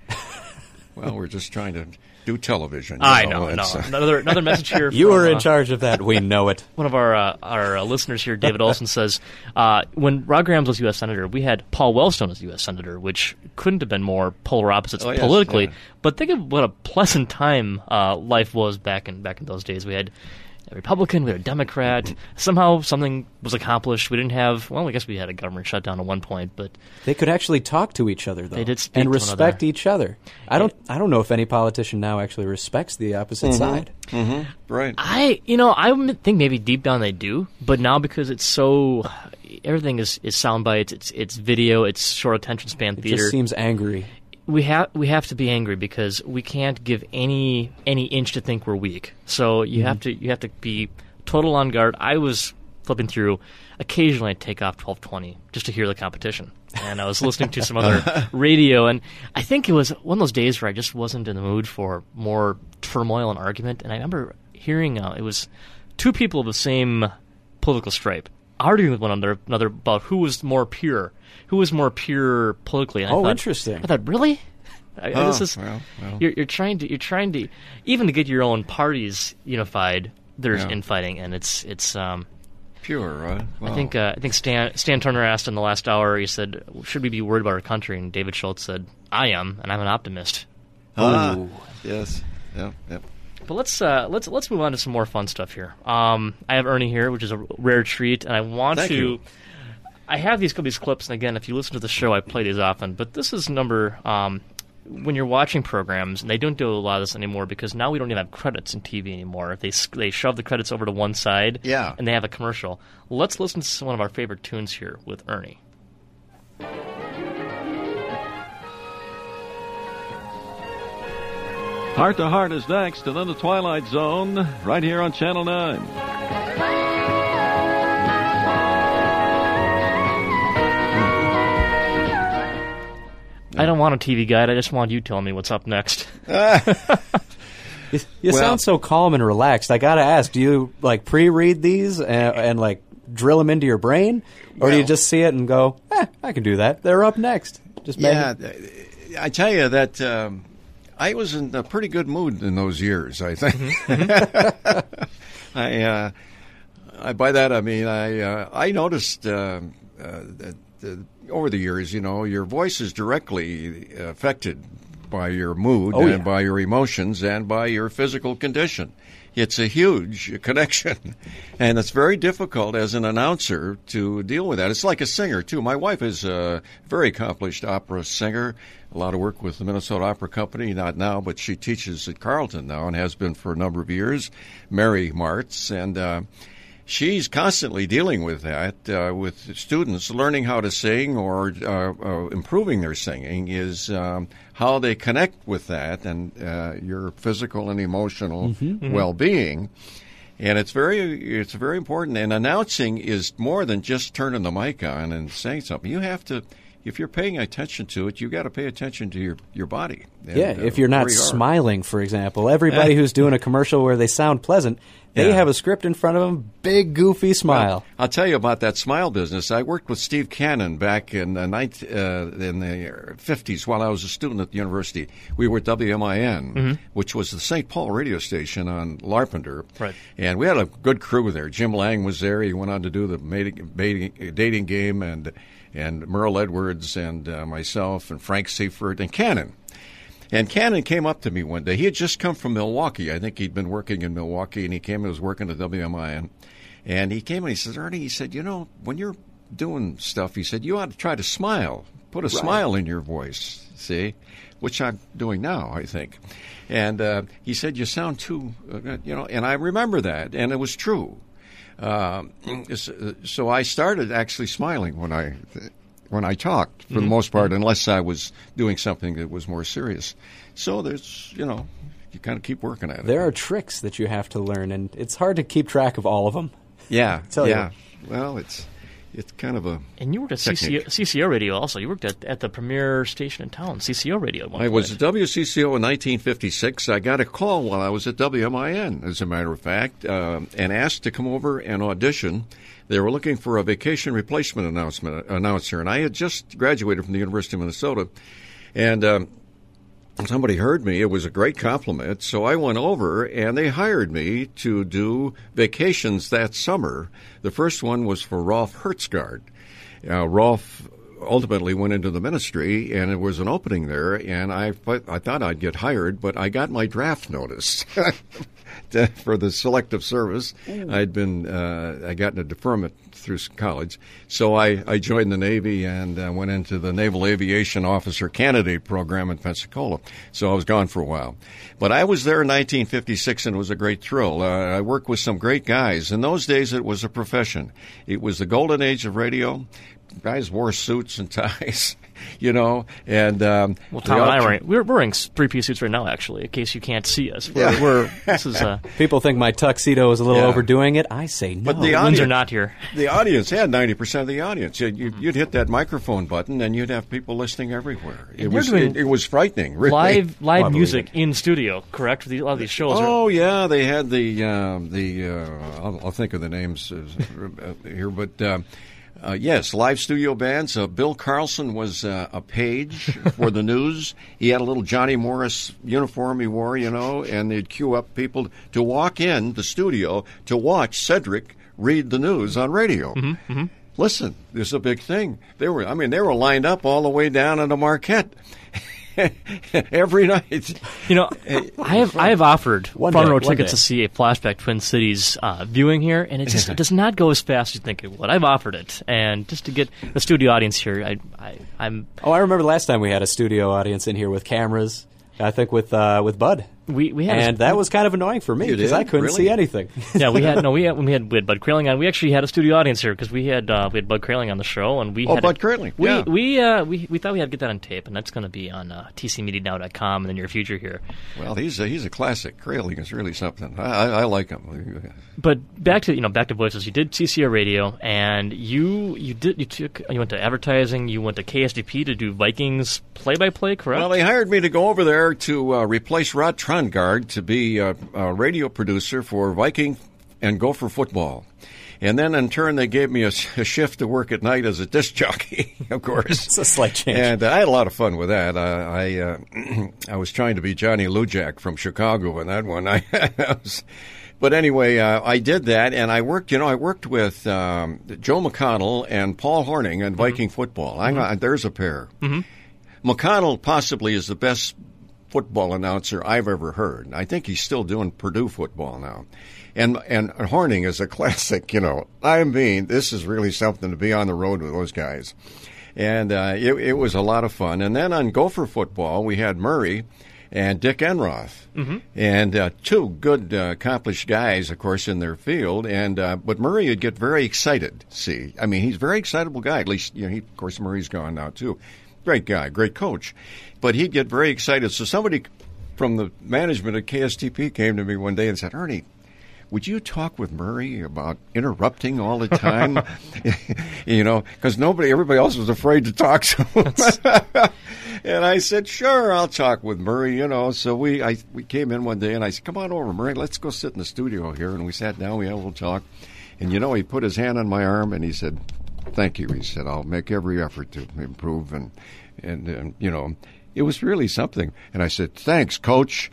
[SPEAKER 3] well, we're just trying to do television. You
[SPEAKER 1] I
[SPEAKER 3] know,
[SPEAKER 1] know. No.
[SPEAKER 3] Uh,
[SPEAKER 1] another another message here.
[SPEAKER 2] You
[SPEAKER 1] from,
[SPEAKER 2] were in
[SPEAKER 1] uh,
[SPEAKER 2] charge of that. We know it.
[SPEAKER 1] One of our uh, our uh, listeners here, David Olson, says uh, when Rod Grams was U S Senator, we had Paul Wellstone as U S Senator, which couldn't have been more polar opposites
[SPEAKER 3] oh, yes,
[SPEAKER 1] politically.
[SPEAKER 3] yeah.
[SPEAKER 1] But think of what a pleasant time uh, life was back in back in those days. We had a Republican, we had a Democrat. Somehow something was accomplished. We didn't have, well, I guess we had a government shutdown at one point, but
[SPEAKER 2] they could actually talk to each other, though.
[SPEAKER 1] They did speak
[SPEAKER 2] and
[SPEAKER 1] to
[SPEAKER 2] respect
[SPEAKER 1] one
[SPEAKER 2] each other. I don't. I don't know if any politician now actually respects the opposite
[SPEAKER 3] mm-hmm.
[SPEAKER 2] side.
[SPEAKER 3] Mm-hmm. Right.
[SPEAKER 1] I, you know, I think maybe deep down they do, but now because it's so, everything is, is sound bites, it's it's video, it's short attention span
[SPEAKER 2] It
[SPEAKER 1] theater.
[SPEAKER 2] just seems angry.
[SPEAKER 1] We have we have to be angry because we can't give any any inch to think we're weak. So you mm-hmm. have to you have to be total on guard. I was flipping through. Occasionally, I'd take off twelve twenty just to hear the competition, and I was listening to some other radio, and I think it was one of those days where I just wasn't in the mood for more turmoil and argument. And I remember hearing uh, it was two people of the same political stripe arguing with one another, another about who was more pure. Who was more pure politically? And
[SPEAKER 2] oh,
[SPEAKER 1] I thought,
[SPEAKER 2] interesting!
[SPEAKER 1] I thought, really? I,
[SPEAKER 3] oh,
[SPEAKER 1] this is
[SPEAKER 3] well, well.
[SPEAKER 1] You're, you're trying to you're trying to even to get your own parties unified. There's
[SPEAKER 3] yeah.
[SPEAKER 1] infighting, and it's it's um,
[SPEAKER 3] pure, right? Wow.
[SPEAKER 1] I think uh, I think Stan Stan Turner asked in the last hour. He said, "Should we be worried about our country?" And David Schultz said, "I am, and I'm an optimist."
[SPEAKER 3] Ah, Ooh. yes, yep, yep.
[SPEAKER 1] But let's uh, let's let's move on to some more fun stuff here. Um, I have Ernie here, which is a rare treat, and I want
[SPEAKER 3] Thank
[SPEAKER 1] to.
[SPEAKER 3] You.
[SPEAKER 1] I have these these clips, and again, if you listen to the show, I play these often. But this is number um, when you're watching programs, and they don't do a lot of this anymore because now we don't even have credits in T V anymore. They they shove the credits over to one side,
[SPEAKER 3] yeah.
[SPEAKER 1] and they have a commercial. Let's listen to one of our favorite tunes here with Ernie.
[SPEAKER 12] Heart to Heart is next, and then the Twilight Zone, right here on Channel nine.
[SPEAKER 1] I don't want a T V guide. I just want you telling me what's up next.
[SPEAKER 2] You, you well, sound so calm and relaxed. I gotta ask, do you like pre-read these and, and like drill them into your brain, or well, do you just see it and go, eh, I can do that? They're up next. Just
[SPEAKER 3] yeah, I tell you that um, I was in a pretty good mood in those years. I think. Mm-hmm. I, uh, I by that I mean I uh, I noticed uh, uh, that uh, over the years, you know, your voice is directly affected by your mood oh, and yeah. by your emotions and by your physical condition. It's a huge connection, and it's very difficult as an announcer to deal with that. It's like a singer, too. My wife is a very accomplished opera singer, a lot of work with the Minnesota Opera Company, not now, but she teaches at Carleton now and has been for a number of years, Mary Martz, and uh, she's constantly dealing with that, uh, with students learning how to sing or uh, uh, improving their singing is um, how they connect with that and uh, your physical and emotional mm-hmm, mm-hmm. well-being. And it's very it's very important. And announcing is more than just turning the mic on and saying something. You have to, if you're paying attention to it, you got to pay attention to your, your body. And,
[SPEAKER 2] yeah, if you're not
[SPEAKER 3] you
[SPEAKER 2] smiling, for example. Everybody who's doing a commercial where they sound pleasant, they yeah. have a script in front of them, big, goofy smile.
[SPEAKER 3] Well, I'll tell you about that smile business. I worked with Steve Cannon back in the, night, uh, in the fifties while I was a student at the university. We were at W M I N, mm-hmm. which was the Saint Paul radio station on Larpenteur.
[SPEAKER 1] Right.
[SPEAKER 3] And we had a good crew there. Jim Lang was there. He went on to do the mating, mating, dating game, and and Merle Edwards and uh, myself and Frank Seifert and Cannon. And Cannon came up to me one day. He had just come from Milwaukee. I think he'd been working in Milwaukee, and he came and was working at W M I N. And he came and he says, Ernie, he said, you know, when you're doing stuff, he said, you ought to try to smile. Put a right. smile in your voice, see, which I'm doing now, I think. And uh, he said, you sound too, uh, you know, and I remember that, and it was true. Uh, so I started actually smiling when I... when I talked, for mm-hmm. the most part, unless I was doing something that was more serious. So there's, you know, you kind of keep working at it.
[SPEAKER 2] There are tricks that you have to learn, and it's hard to keep track of all of them.
[SPEAKER 3] Yeah,
[SPEAKER 2] tell
[SPEAKER 3] yeah.
[SPEAKER 2] You.
[SPEAKER 3] Well, it's it's kind of a
[SPEAKER 1] And you worked at C C O, C C O Radio also. You worked at, at the premier station in town, C C O Radio. At one
[SPEAKER 3] I
[SPEAKER 1] point.
[SPEAKER 3] was at W C C O in nineteen fifty-six. I got a call while I was at W M I N, as a matter of fact, uh, and asked to come over and audition. They were looking for a vacation replacement announcement announcer, and I had just graduated from the University of Minnesota. And um, somebody heard me. It was a great compliment. So I went over, and they hired me to do vacations that summer. The first one was for Rolf Hertzgaard. Uh, Rolf ultimately went into the ministry, and it was an opening there, and I, I thought I'd get hired, but I got my draft notice. For the selective service. Ooh. I'd been, uh, I got in a deferment through college. So I, I joined the Navy and uh, went into the Naval Aviation Officer Candidate Program in Pensacola. So I was gone for a while. But I was there in nineteen fifty-six, and it was a great thrill. Uh, I worked with some great guys. In those days, it was a profession. It was the golden age of radio. Guys wore suits and ties, you know, and um,
[SPEAKER 1] well, Tom and I are we're wearing three-piece suits right now, actually, in case you can't see us. We're, yeah. we're this is uh,
[SPEAKER 2] people think my tuxedo is a little yeah. overdoing it. I say no.
[SPEAKER 3] But the audience
[SPEAKER 1] are not here.
[SPEAKER 3] The audience had ninety percent of the audience. You'd, you'd hit that microphone button, and you'd have people listening everywhere. It was it, it was frightening. Really.
[SPEAKER 1] Live live music in studio, correct? For the, a lot of these shows.
[SPEAKER 3] Oh
[SPEAKER 1] are,
[SPEAKER 3] yeah, they had the uh, the. Uh, I'll, I'll think of the names uh, here, but. Uh, Uh, yes, live studio bands. Uh, Bill Carlson was uh, a page for the news. He had a little Johnny Morris uniform he wore, you know, and they'd queue up people to walk in the studio to watch Cedric read the news on radio.
[SPEAKER 1] Mm-hmm, mm-hmm.
[SPEAKER 3] Listen, this is a big thing. They were, I mean, they were lined up all the way down into Marquette. Every night,
[SPEAKER 1] you know, I have I have offered front row tickets to see a Flashback Twin Cities uh, viewing here, and it just it does not go as fast as you think it would. I've offered it, and just to get the studio audience here, I, I I'm.
[SPEAKER 2] Oh, I remember last time we had a studio audience in here with cameras. I think with uh, with Bud.
[SPEAKER 1] We we had
[SPEAKER 2] and
[SPEAKER 1] a,
[SPEAKER 2] that was kind of annoying for me
[SPEAKER 3] You
[SPEAKER 2] because
[SPEAKER 3] did?
[SPEAKER 2] I couldn't
[SPEAKER 3] Really?
[SPEAKER 2] see anything.
[SPEAKER 1] yeah, we had no, we had we had, we had Bud Kraling on. We actually had a studio audience here because we had uh, we had Bud Kraling on the show, and we
[SPEAKER 3] Oh,
[SPEAKER 1] had
[SPEAKER 3] Bud
[SPEAKER 1] a,
[SPEAKER 3] Kraling,
[SPEAKER 1] We
[SPEAKER 3] yeah.
[SPEAKER 1] we uh, we we thought we had to get that on tape, and that's going to be on uh, t c media now dot com in the near future here.
[SPEAKER 3] Well, he's a, he's a classic. Kraling is really something. I, I, I like him.
[SPEAKER 1] But back to you know back to voices. You did C C R radio, and you you did you took you went to advertising. You went to K S D P to do Vikings play by play. Correct?
[SPEAKER 3] Well, they hired me to go over there to uh, replace Rod Trongard to be uh, a radio producer for Viking and Gopher football. And then, in turn, they gave me a, a shift to work at night as a disc jockey, of course.
[SPEAKER 2] It's a slight change.
[SPEAKER 3] And uh, I had a lot of fun with that. Uh, I uh, I was trying to be Johnny Lujak from Chicago in that one. I was, but anyway, uh, I did that, and I worked. You know, I worked with um, Joe McConnell and Paul Horning on Viking mm-hmm. football. I, mm-hmm. There's a pair. Mm-hmm. McConnell possibly is the best football announcer I've ever heard. I think he's still doing Purdue football now. And and Horning is a classic, you know. I mean, this is really something to be on the road with those guys. And uh, it, it was a lot of fun. And then on Gopher football, we had Murray and Dick Enroth. Mm-hmm. And uh, two good, uh, accomplished guys, of course, in their field. And uh, but Murray would get very excited, see. I mean, he's a very excitable guy. At least, you know, he, of course, Murray's gone now, too. Great guy, great coach. But he'd get very excited. So somebody from the management at K S T P came to me one day and said, Ernie, would you talk with Murray about interrupting all the time? You know, because nobody, everybody else was afraid to talk to him. And I said, sure, I'll talk with Murray, you know. So we I, we came in one day, and I said, come on over, Murray, let's go sit in the studio here. And we sat down, we had a little talk. And, you know, he put his hand on my arm, and he said, thank you. He said, I'll make every effort to improve. And, and, and you know, it was really something. And I said, thanks, Coach.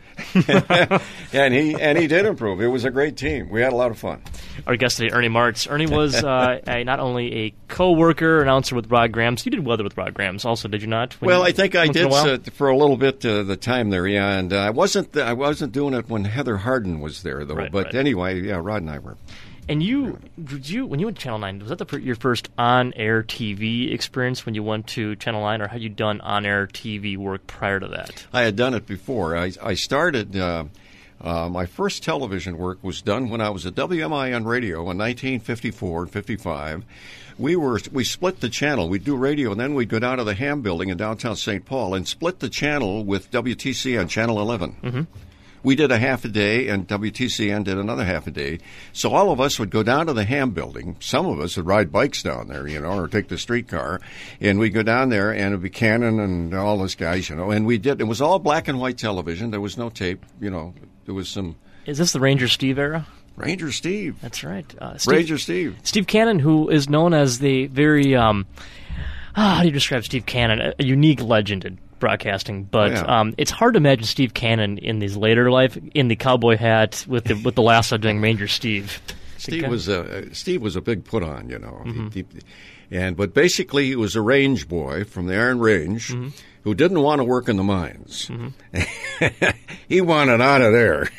[SPEAKER 3] and he and he did improve. It was a great team. We had a lot of fun.
[SPEAKER 1] Our guest today, Ernie Martz. Ernie was uh, a, not only a co-worker, announcer with Rod Grams. You did weather with Rod Grams also, did you not? When
[SPEAKER 3] well,
[SPEAKER 1] you,
[SPEAKER 3] I think I did
[SPEAKER 1] a
[SPEAKER 3] uh, for a little bit uh, the time there, yeah. And uh, I wasn't I wasn't doing it when Heather Harden was there, though.
[SPEAKER 1] Right,
[SPEAKER 3] but
[SPEAKER 1] right.
[SPEAKER 3] anyway, yeah, Rod and I were.
[SPEAKER 1] And you, did you, when you went to Channel nine, was that the, fir- your first on-air T V experience when you went to Channel nine, or had you done on-air T V work prior to that?
[SPEAKER 3] I had done it before. I, I started, uh, uh, my first television work was done when I was at W M I on radio in nineteen fifty-four and fifty-five. We were we split the channel. We'd do radio, and then we'd go down to the Ham Building in downtown Saint Paul and split the channel with W T C on Channel eleven. Mm-hmm. We did a half a day, and W T C N did another half a day. So all of us would go down to the Ham Building. Some of us would ride bikes down there, you know, or take the streetcar. And we'd go down there, and it'd be Cannon and all those guys, you know. And we did. It was all black and white television. There was no tape, you know. There was some.
[SPEAKER 1] Is this the Ranger Steve era?
[SPEAKER 3] Ranger Steve.
[SPEAKER 1] That's right. Uh, Steve,
[SPEAKER 3] Ranger Steve.
[SPEAKER 1] Steve Cannon, who is known as the very, um, ah, how do you describe Steve Cannon? A, a unique legend in broadcasting, but
[SPEAKER 3] Oh, yeah.
[SPEAKER 1] um, it's hard to imagine Steve Cannon in his later life in the cowboy hat with the with the lasso doing Ranger Steve.
[SPEAKER 3] Steve was a Steve was a big put on, you know. Mm-hmm. He, he, and but basically he was a range boy from the Iron Range mm-hmm. who didn't want to work in the mines. Mm-hmm. He wanted out of there,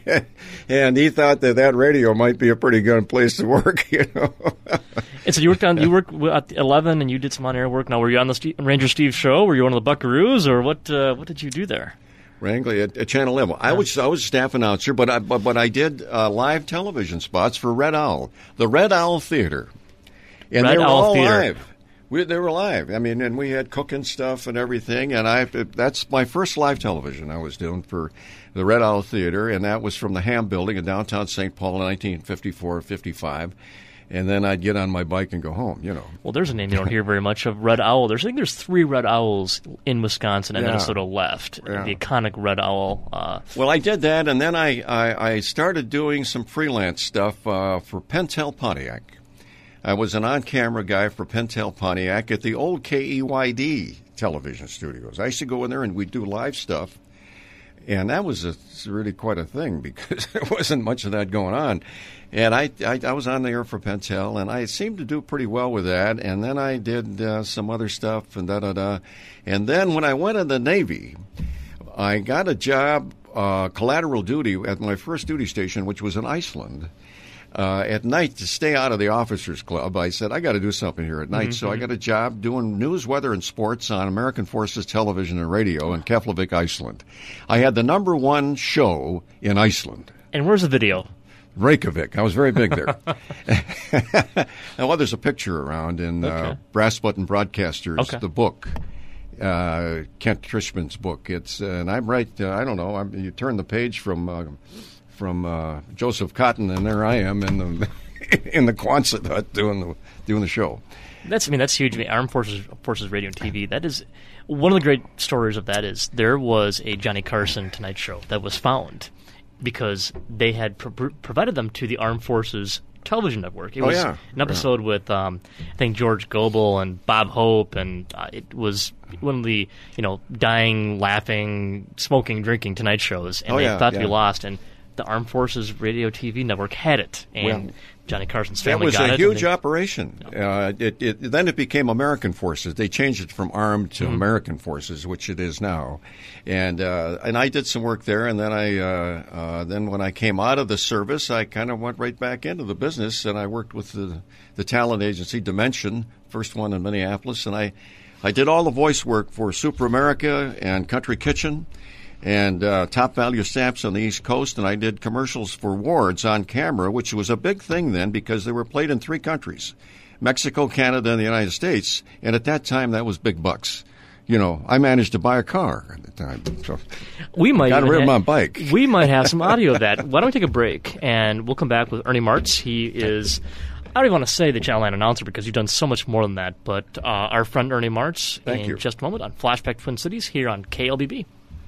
[SPEAKER 3] and he thought that that radio might be a pretty good place to work, you know.
[SPEAKER 1] And so you worked on you worked at eleven, and you did some on-air work. Now, were you on the Steve, Ranger Steve show? Were you one of the Buckaroos, or what? Uh, what did you do there?
[SPEAKER 3] Wrangling at, at Channel eleven. I was I was a staff announcer, but I but, but I did uh, live television spots for Red Owl, the Red Owl Theater, and
[SPEAKER 1] Red
[SPEAKER 3] they were
[SPEAKER 1] Owl
[SPEAKER 3] all
[SPEAKER 1] Theater.
[SPEAKER 3] live. We, they were live. I mean, and we had cooking stuff and everything. And I that's my first live television I was doing for the Red Owl Theater, and that was from the Ham Building in downtown Saint Paul in nineteen fifty-four fifty-five. And then I'd get on my bike and go home, you know.
[SPEAKER 1] Well, there's a name you don't hear very much of, Red Owl. There's, I think there's three Red Owls in Wisconsin and
[SPEAKER 3] Yeah.
[SPEAKER 1] Minnesota left.
[SPEAKER 3] Yeah.
[SPEAKER 1] The iconic Red Owl. Uh,
[SPEAKER 3] Well, I did that, and then I, I, I started doing some freelance stuff uh, for Pentel Pontiac. I was an on-camera guy for Pentel Pontiac at the old K E Y D television studios. I used to go in there and we'd do live stuff, and that was a, really quite a thing because there wasn't much of that going on. And I, I, I was on the air for Pentel, and I seemed to do pretty well with that. And then I did uh, some other stuff, and da-da-da. And then when I went in the Navy, I got a job, uh, collateral duty, at my first duty station, which was in Iceland. uh, at night to stay out of the officers' club. I said, I got to do something here at night. Mm-hmm. So I got a job doing news, weather, and sports on American Forces Television and Radio in Keflavik, Iceland. I had the number one show in Iceland.
[SPEAKER 1] And where's the video?
[SPEAKER 3] Reykjavik. I was very big there. And well, there's a picture around in
[SPEAKER 1] okay.
[SPEAKER 3] uh, Brass Button Broadcasters,
[SPEAKER 1] okay.
[SPEAKER 3] the book. Uh, Kent Trishman's book. It's uh, and I'm right. Uh, I don't know. I'm, you turn the page from uh, from uh, Joseph Cotton, and there I am in the in the Quonset hut doing the doing the show.
[SPEAKER 1] That's I mean that's huge. I mean, Armed Forces Forces Radio and T V. That is one of the great stories of that. Is there was a Johnny Carson Tonight Show that was found because they had pro- provided them to the Armed Forces Television Network. It
[SPEAKER 3] oh,
[SPEAKER 1] was
[SPEAKER 3] yeah.
[SPEAKER 1] an episode yeah. with um, I think George Goebel and Bob Hope, and uh, it was one of the you know dying, laughing, smoking, drinking Tonight shows, and
[SPEAKER 3] oh,
[SPEAKER 1] they
[SPEAKER 3] yeah,
[SPEAKER 1] thought
[SPEAKER 3] yeah.
[SPEAKER 1] to be lost, and the Armed Forces Radio T V Network had it, and
[SPEAKER 3] well,
[SPEAKER 1] Johnny Carson's family
[SPEAKER 3] got it.
[SPEAKER 1] got it.
[SPEAKER 3] That was a huge
[SPEAKER 1] they,
[SPEAKER 3] operation.
[SPEAKER 1] Yeah.
[SPEAKER 3] Uh, it, it, then it became American Forces. They changed it from Armed to
[SPEAKER 1] mm-hmm.
[SPEAKER 3] American Forces, which it is now. And uh, and I did some work there. And then I uh, uh, then when I came out of the service, I kind of went right back into the business, and I worked with the the talent agency Dimension, first one in Minneapolis, and I I did all the voice work for Super America and Country Kitchen. And uh, Top Value Stamps on the East Coast, and I did commercials for Wards on camera, which was a big thing then because they were played in three countries, Mexico, Canada, and the United States. And at that time, that was big bucks. You know, I managed to buy a car at the time. So
[SPEAKER 1] we might
[SPEAKER 3] got rid of
[SPEAKER 1] ha-
[SPEAKER 3] my bike.
[SPEAKER 1] We might have some audio of that. Why don't we take a break, and we'll come back with Ernie Martz. He is... I don't even want to say the Channel nine announcer because you've done so much more than that, but uh, our friend Ernie Martz
[SPEAKER 3] Thank
[SPEAKER 1] in
[SPEAKER 3] you.
[SPEAKER 1] just a moment on Flashback Twin Cities here on K L B B.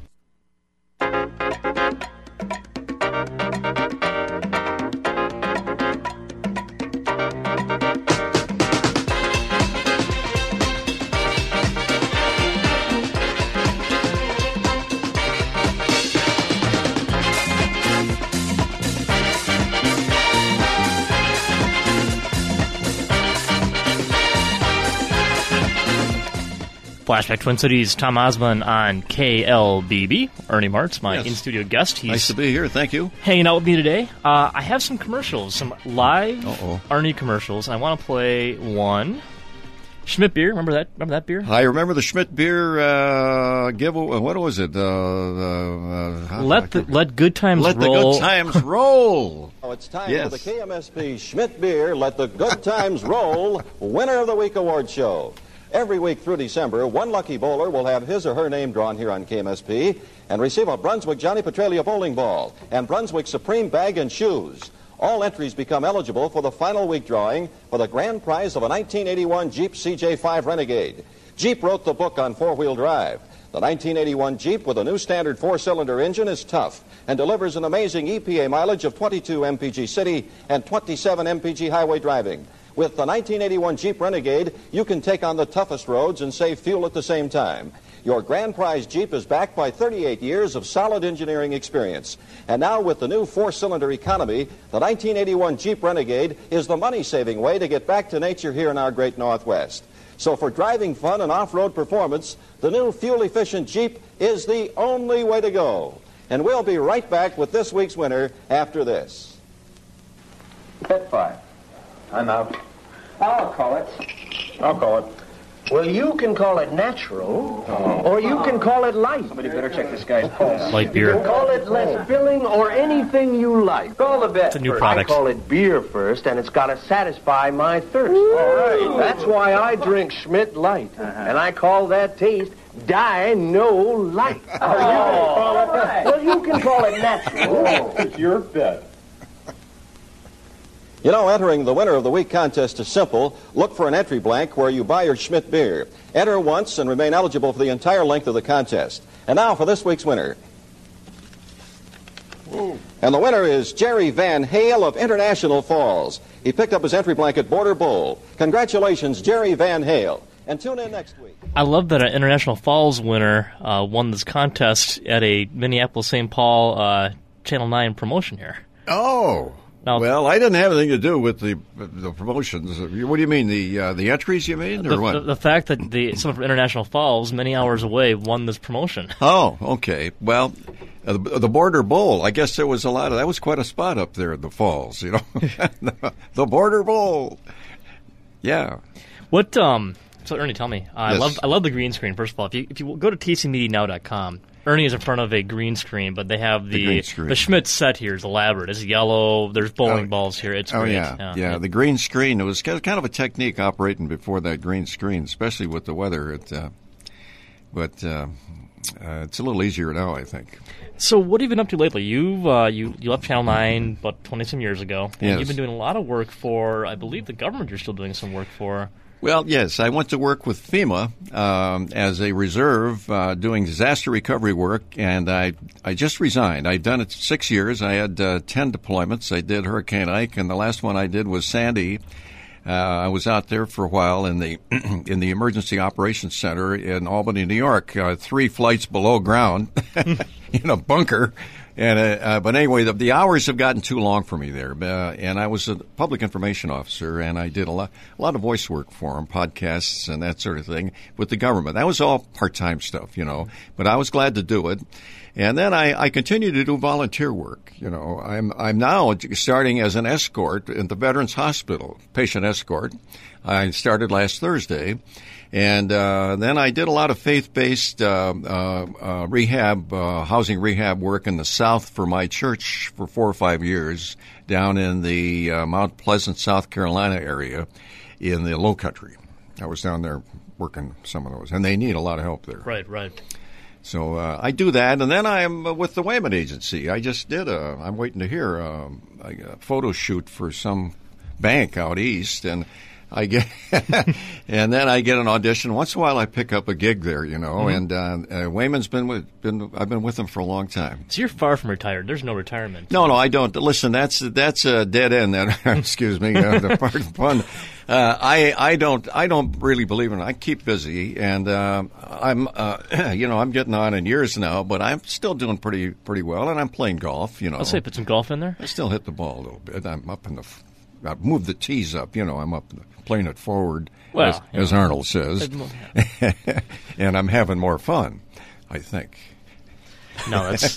[SPEAKER 1] Flashback Twin Cities, Tom Osman on K L B B. Ernie Martz, my
[SPEAKER 3] yes.
[SPEAKER 1] in-studio guest. He's
[SPEAKER 3] nice to be here. Thank you.
[SPEAKER 1] Hanging out with me today. Uh, I have some commercials, some live
[SPEAKER 3] Uh-oh.
[SPEAKER 1] Ernie commercials. I want to play one. Schmidt beer, remember that? Remember that beer?
[SPEAKER 3] I remember the Schmidt beer uh, giveaway. What was it? Uh, uh,
[SPEAKER 1] let the let good times
[SPEAKER 3] let
[SPEAKER 1] roll.
[SPEAKER 3] Let the good times roll.
[SPEAKER 14] Oh, it's time
[SPEAKER 3] yes.
[SPEAKER 14] for the K M S P Schmidt beer. Let the good times roll. Winner of the Week award show. Every week through December, one lucky bowler will have his or her name drawn here on K M S P and receive a Brunswick Johnny Petralia bowling ball and Brunswick Supreme bag and shoes. All entries become eligible for the final week drawing for the grand prize of a nineteen eighty-one Jeep C J five Renegade. Jeep wrote the book on four-wheel drive. The nineteen eighty-one Jeep with a new standard four-cylinder engine is tough and delivers an amazing E P A mileage of twenty-two M P G city and twenty-seven M P G highway driving. With the nineteen eighty-one Jeep Renegade, you can take on the toughest roads and save fuel at the same time. Your grand prize Jeep is backed by thirty-eight years of solid engineering experience. And now with the new four-cylinder economy, the nineteen eighty-one Jeep Renegade is the money-saving way to get back to nature here in our great Northwest. So for driving fun and off-road performance, the new fuel-efficient Jeep is the only way to go. And we'll be right back with this week's winner after this.
[SPEAKER 15] Pit five. I'm out. I'll call it.
[SPEAKER 16] I'll call it.
[SPEAKER 15] Well, you can call it natural, oh. or you can call it light.
[SPEAKER 16] Somebody better check this guy's pulse.
[SPEAKER 1] Light beer.
[SPEAKER 15] You can call it less filling or anything you like. Call the bet.
[SPEAKER 1] It's a new
[SPEAKER 15] first.
[SPEAKER 1] product.
[SPEAKER 15] I call it beer first, and it's got to satisfy my thirst. All right. That's why I drink Schmidt Light, uh-huh. and I call that taste Dino Light. Oh, oh. You can call it that. Well, you can call it natural.
[SPEAKER 16] Oh, it's your bet.
[SPEAKER 14] You know, entering the Winner of the Week contest is simple. Look for an entry blank where you buy your Schmidt beer. Enter once and remain eligible for the entire length of the contest. And now for this week's winner. Whoa. And the winner is Jerry Van Hale of International Falls. He picked up his entry blank at Border Bowl. Congratulations, Jerry Van Hale. And tune in next week.
[SPEAKER 1] I love that an International Falls winner uh, won this contest at a Minneapolis-Saint Paul uh, Channel nine promotion here.
[SPEAKER 3] Oh.
[SPEAKER 1] Now,
[SPEAKER 3] well, I didn't have anything to do with the the promotions. What do you mean, the uh, the entries? You mean, or
[SPEAKER 1] the,
[SPEAKER 3] what?
[SPEAKER 1] The, the fact that the someone from International Falls, many hours away, won this promotion.
[SPEAKER 3] Oh, okay. Well, uh, the, the Border Bowl. I guess there was a lot of that was quite a spot up there at the Falls. You know, the Border Bowl. Yeah.
[SPEAKER 1] What? Um. So Ernie, tell me. Uh, I
[SPEAKER 3] Yes.
[SPEAKER 1] love I love the green screen. First of all, if you if you go to T C media now dot com, Ernie is in front of a green screen, but they have
[SPEAKER 3] The
[SPEAKER 1] the
[SPEAKER 3] green screen.
[SPEAKER 1] the Schmidt set here is elaborate. It's yellow. There's bowling
[SPEAKER 3] Oh.
[SPEAKER 1] balls here. It's
[SPEAKER 3] Oh
[SPEAKER 1] great.
[SPEAKER 3] yeah. yeah, The green screen. It was kind of a technique operating before that green screen, especially with the weather. It, uh, but uh, uh, it's a little easier now, I think.
[SPEAKER 1] So what have you been up to lately? You've uh, you you left Channel Nine about twenty some years ago, and
[SPEAKER 3] Yes.
[SPEAKER 1] you've been doing a lot of work for, I believe, the government. You're still doing some work for.
[SPEAKER 3] Well, yes, I went to work with FEMA um, as a reserve uh, doing disaster recovery work, and I I just resigned. I'd done it six years. I had uh, ten deployments. I did Hurricane Ike, and the last one I did was Sandy. Uh, I was out there for a while in the in the Emergency Operations Center in Albany, New York, uh, three flights below ground in a bunker. And uh, uh, but anyway, the, the hours have gotten too long for me there. Uh, and I was a public information officer, and I did a lot, a lot of voice work for them, podcasts and that sort of thing with the government. That was all part-time stuff, you know. But I was glad to do it. And then I, I continue to do volunteer work. You know, I'm I'm now starting as an escort at the Veterans Hospital, patient escort. I started last Thursday. And uh, then I did a lot of faith-based uh, uh, uh, rehab, uh, housing rehab work in the South for my church for four or five years down in the uh, Mount Pleasant, South Carolina area in the Low Country. I was down there working some of those, and they need a lot of help there.
[SPEAKER 1] Right, right.
[SPEAKER 3] So uh, I do that, and then I'm uh, with the Wayman Agency. I just did a, I'm waiting to hear a, a photo shoot for some bank out east, and I get, and then I get an audition. Once in a while, I pick up a gig there, you know.
[SPEAKER 1] Mm-hmm.
[SPEAKER 3] And uh, uh, Wayman's been with, been, I've been with him for a long time.
[SPEAKER 1] So you're far from retired. There's no retirement.
[SPEAKER 3] No, no, I don't. Listen, that's that's a dead end. That excuse me, uh, the part of fun. Uh, I I don't I don't really believe in it. I keep busy, and uh, I'm uh, you know I'm getting on in years now, but I'm still doing pretty pretty well, and I'm playing golf. You know,
[SPEAKER 1] I'll say put some golf in there.
[SPEAKER 3] I still hit the ball a little bit. I'm up in the. I've moved the tees up. You know, I'm up playing it forward,
[SPEAKER 1] well,
[SPEAKER 3] as, as Arnold says, and I'm having more fun, I think.
[SPEAKER 1] No, that's.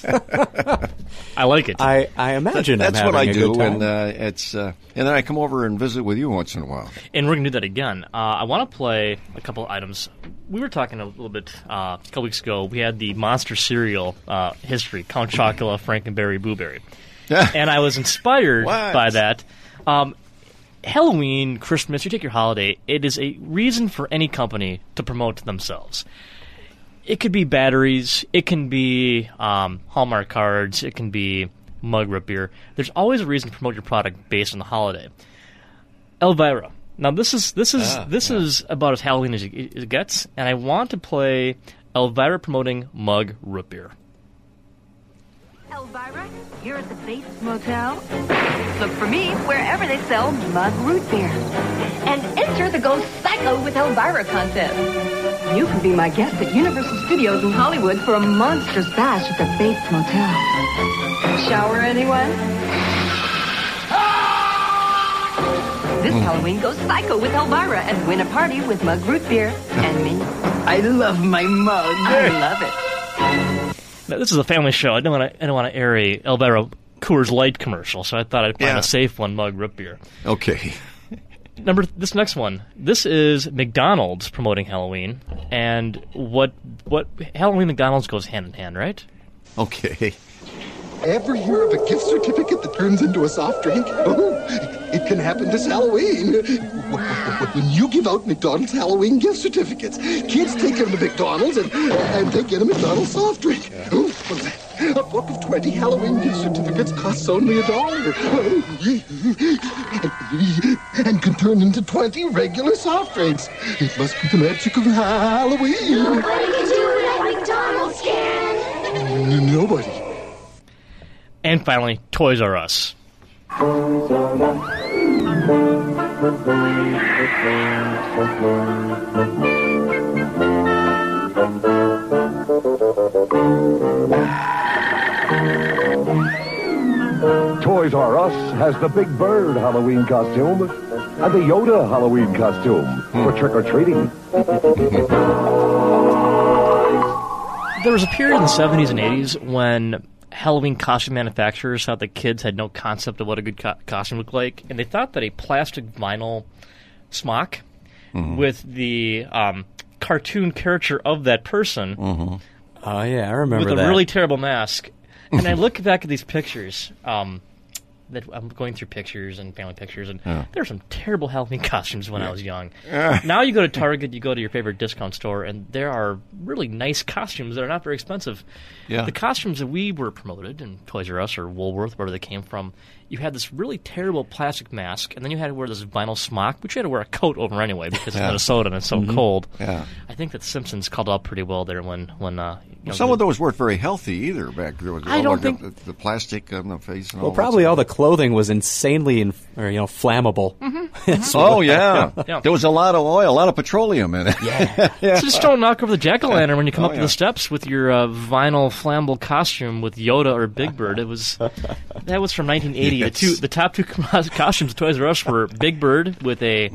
[SPEAKER 1] I like it.
[SPEAKER 2] I, I imagine
[SPEAKER 3] that, that's
[SPEAKER 2] I'm
[SPEAKER 3] what I
[SPEAKER 2] having a
[SPEAKER 3] do,
[SPEAKER 2] good time.
[SPEAKER 3] and uh, it's uh, and then I come over and visit with you once in a while.
[SPEAKER 1] And we're gonna do that again. Uh, I want to play a couple of items. We were talking a little bit uh, a couple weeks ago. We had the monster cereal uh, history: Count Chocula, Frankenberry, Blueberry, and I was inspired
[SPEAKER 3] What?
[SPEAKER 1] by that. Um, Halloween, Christmas, you take your holiday, it is a reason for any company to promote themselves. It could be batteries, it can be um, Hallmark cards, it can be mug root beer. There's always a reason to promote your product based on the holiday. Elvira. Now this is this is
[SPEAKER 3] Ah,
[SPEAKER 1] this
[SPEAKER 3] yeah.
[SPEAKER 1] is about as Halloween as it it gets, and I want to play Elvira promoting mug root beer.
[SPEAKER 17] Elvira, you're at the Bates Motel. Look for me wherever they sell mug root beer. And enter the Go Psycho with Elvira contest. You can be my guest at Universal Studios in Hollywood for a monstrous bash at the Bates Motel. Shower anyone? This Halloween, go psycho with Elvira and win a party with mug root beer and me. I love my mug. I love it.
[SPEAKER 1] Now, this is a family show. I don't want to. I don't want to air a Elvira Coors Light commercial, so I thought I'd find
[SPEAKER 3] Yeah.
[SPEAKER 1] a safe one, mug root beer.
[SPEAKER 3] Okay.
[SPEAKER 1] Number this next one. This is McDonald's promoting Halloween, and what what Halloween McDonald's goes hand in hand, right?
[SPEAKER 3] Okay.
[SPEAKER 18] Ever hear of a gift certificate that turns into a soft drink? Oh, it can happen this Halloween. When you give out McDonald's Halloween gift certificates, kids take them to McDonald's and, and they get a McDonald's soft drink. Oh, a book of twenty Halloween gift certificates costs only a dollar. And can turn into twenty regular soft drinks. It must be the magic of Halloween.
[SPEAKER 19] Nobody can do it like McDonald's can.
[SPEAKER 18] N- Nobody.
[SPEAKER 1] And finally, Toys R Us.
[SPEAKER 20] Toys R Us has the Big Bird Halloween costume and the Yoda Halloween costume for trick-or-treating.
[SPEAKER 1] There was a period in the seventies and eighties when Halloween costume manufacturers thought the kids had no concept of what a good co- costume looked like, and they thought that a plastic vinyl smock mm-hmm. with the um, cartoon caricature of that person.
[SPEAKER 2] Mm-hmm. Oh yeah, I remember
[SPEAKER 1] with
[SPEAKER 2] that.
[SPEAKER 1] a really terrible mask. And I look back at these pictures. Um, that I'm going through pictures and family pictures, and
[SPEAKER 3] yeah.
[SPEAKER 1] there were some terrible Halloween costumes when
[SPEAKER 3] yeah.
[SPEAKER 1] I was young.
[SPEAKER 3] Yeah.
[SPEAKER 1] Now you go to Target, you go to your favorite discount store, and there are really nice costumes that are not very expensive.
[SPEAKER 3] Yeah.
[SPEAKER 1] The costumes that we were promoted in Toys R Us or Woolworth, wherever they came from, you had this really terrible plastic mask, and then you had to wear this vinyl smock, which you had to wear a coat over anyway because
[SPEAKER 3] yeah.
[SPEAKER 1] it's Minnesota and it's so
[SPEAKER 3] mm-hmm.
[SPEAKER 1] cold.
[SPEAKER 3] Yeah.
[SPEAKER 1] I think that Simpsons called out pretty well there when when uh, you know,
[SPEAKER 3] some
[SPEAKER 1] the,
[SPEAKER 3] of those weren't very healthy either back there.
[SPEAKER 1] I don't
[SPEAKER 3] like
[SPEAKER 1] think
[SPEAKER 3] the, the plastic on the face. And
[SPEAKER 2] well,
[SPEAKER 3] all
[SPEAKER 2] probably
[SPEAKER 3] that
[SPEAKER 2] all the clothing was insanely, inf- or you know, flammable.
[SPEAKER 1] Mm-hmm.
[SPEAKER 2] so,
[SPEAKER 3] oh yeah.
[SPEAKER 1] yeah,
[SPEAKER 3] there was a lot of oil, a lot of petroleum in it.
[SPEAKER 1] Yeah, yeah. So just don't knock over the jack-o'-lantern when you come
[SPEAKER 3] oh,
[SPEAKER 1] up
[SPEAKER 3] yeah.
[SPEAKER 1] the steps with your uh, vinyl flammable costume with Yoda or Big Bird. It was that was from nineteen eighty.
[SPEAKER 3] Yes.
[SPEAKER 1] The two, the top two costumes at Toys R Us were Big Bird with a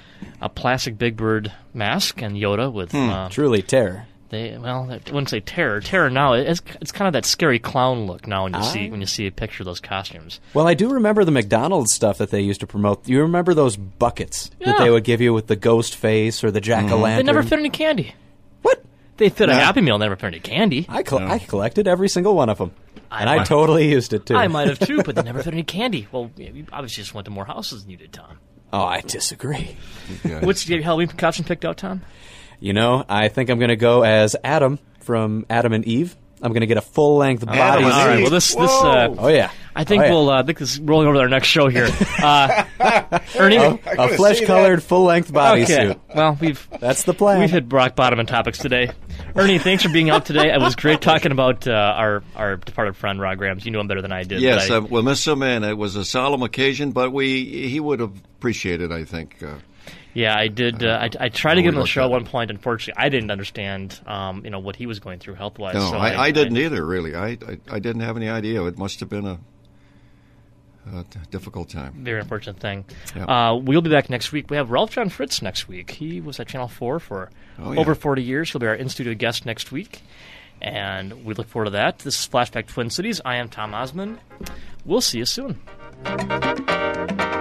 [SPEAKER 1] a plastic Big Bird mask and Yoda with
[SPEAKER 2] hmm.
[SPEAKER 1] uh,
[SPEAKER 2] truly terror.
[SPEAKER 1] They well, I wouldn't say terror. Terror now it's it's kind of that scary clown look now when you ah. see when you see a picture of those costumes.
[SPEAKER 2] Well, I do remember the McDonald's stuff that they used to promote. You remember those buckets
[SPEAKER 1] yeah.
[SPEAKER 2] that they would give you with the ghost face or the jack-o'-lantern? Mm-hmm.
[SPEAKER 1] They never fit any candy.
[SPEAKER 2] What?
[SPEAKER 1] They fit
[SPEAKER 2] yeah.
[SPEAKER 1] a Happy Meal, never fit any candy.
[SPEAKER 2] I col- no. I collected every single one of them.
[SPEAKER 1] I
[SPEAKER 2] and I totally used it too.
[SPEAKER 1] I might have too, but they never fit any candy. Well, you obviously just went to more houses than you did, Tom.
[SPEAKER 2] Oh, I disagree.
[SPEAKER 1] What's your Halloween costume picked out, Tom?
[SPEAKER 2] You know, I think I'm going to go as Adam from Adam and Eve. I'm going to get a full-length body.
[SPEAKER 1] All right. Well, this, this. Uh,
[SPEAKER 2] oh yeah.
[SPEAKER 1] I think
[SPEAKER 2] oh, yeah.
[SPEAKER 1] we'll. Uh, I think this is rolling over to our next show here. Uh, Ernie,
[SPEAKER 2] a, a flesh-colored, full-length bodysuit.
[SPEAKER 1] Okay. Well, we've.
[SPEAKER 2] That's the plan.
[SPEAKER 1] We've hit rock bottom in topics today. Ernie, thanks for being out today. It was great talking about uh, our our departed friend Rod Grams. You know him better than I did.
[SPEAKER 3] Yes,
[SPEAKER 1] I,
[SPEAKER 3] uh, we'll miss him, and it was a solemn occasion, but we he would have appreciated, I think. Uh,
[SPEAKER 1] Yeah, I did. Uh, I, I tried to get him on the show at one point. Unfortunately, I didn't understand, um, you know, what he was going through health wise.
[SPEAKER 3] No,
[SPEAKER 1] so
[SPEAKER 3] I,
[SPEAKER 1] I,
[SPEAKER 3] I didn't I, either. Really, I, I I didn't have any idea. It must have been a, a difficult time.
[SPEAKER 1] Very unfortunate thing.
[SPEAKER 3] Yep.
[SPEAKER 1] Uh, we'll be back next week. We have Ralph John Fritz next week. He was at Channel Four for
[SPEAKER 3] oh, yeah.
[SPEAKER 1] over forty years. He'll be our in studio guest next week, and we look forward to that. This is Flashback Twin Cities. I am Tom Osmond. We'll see you soon.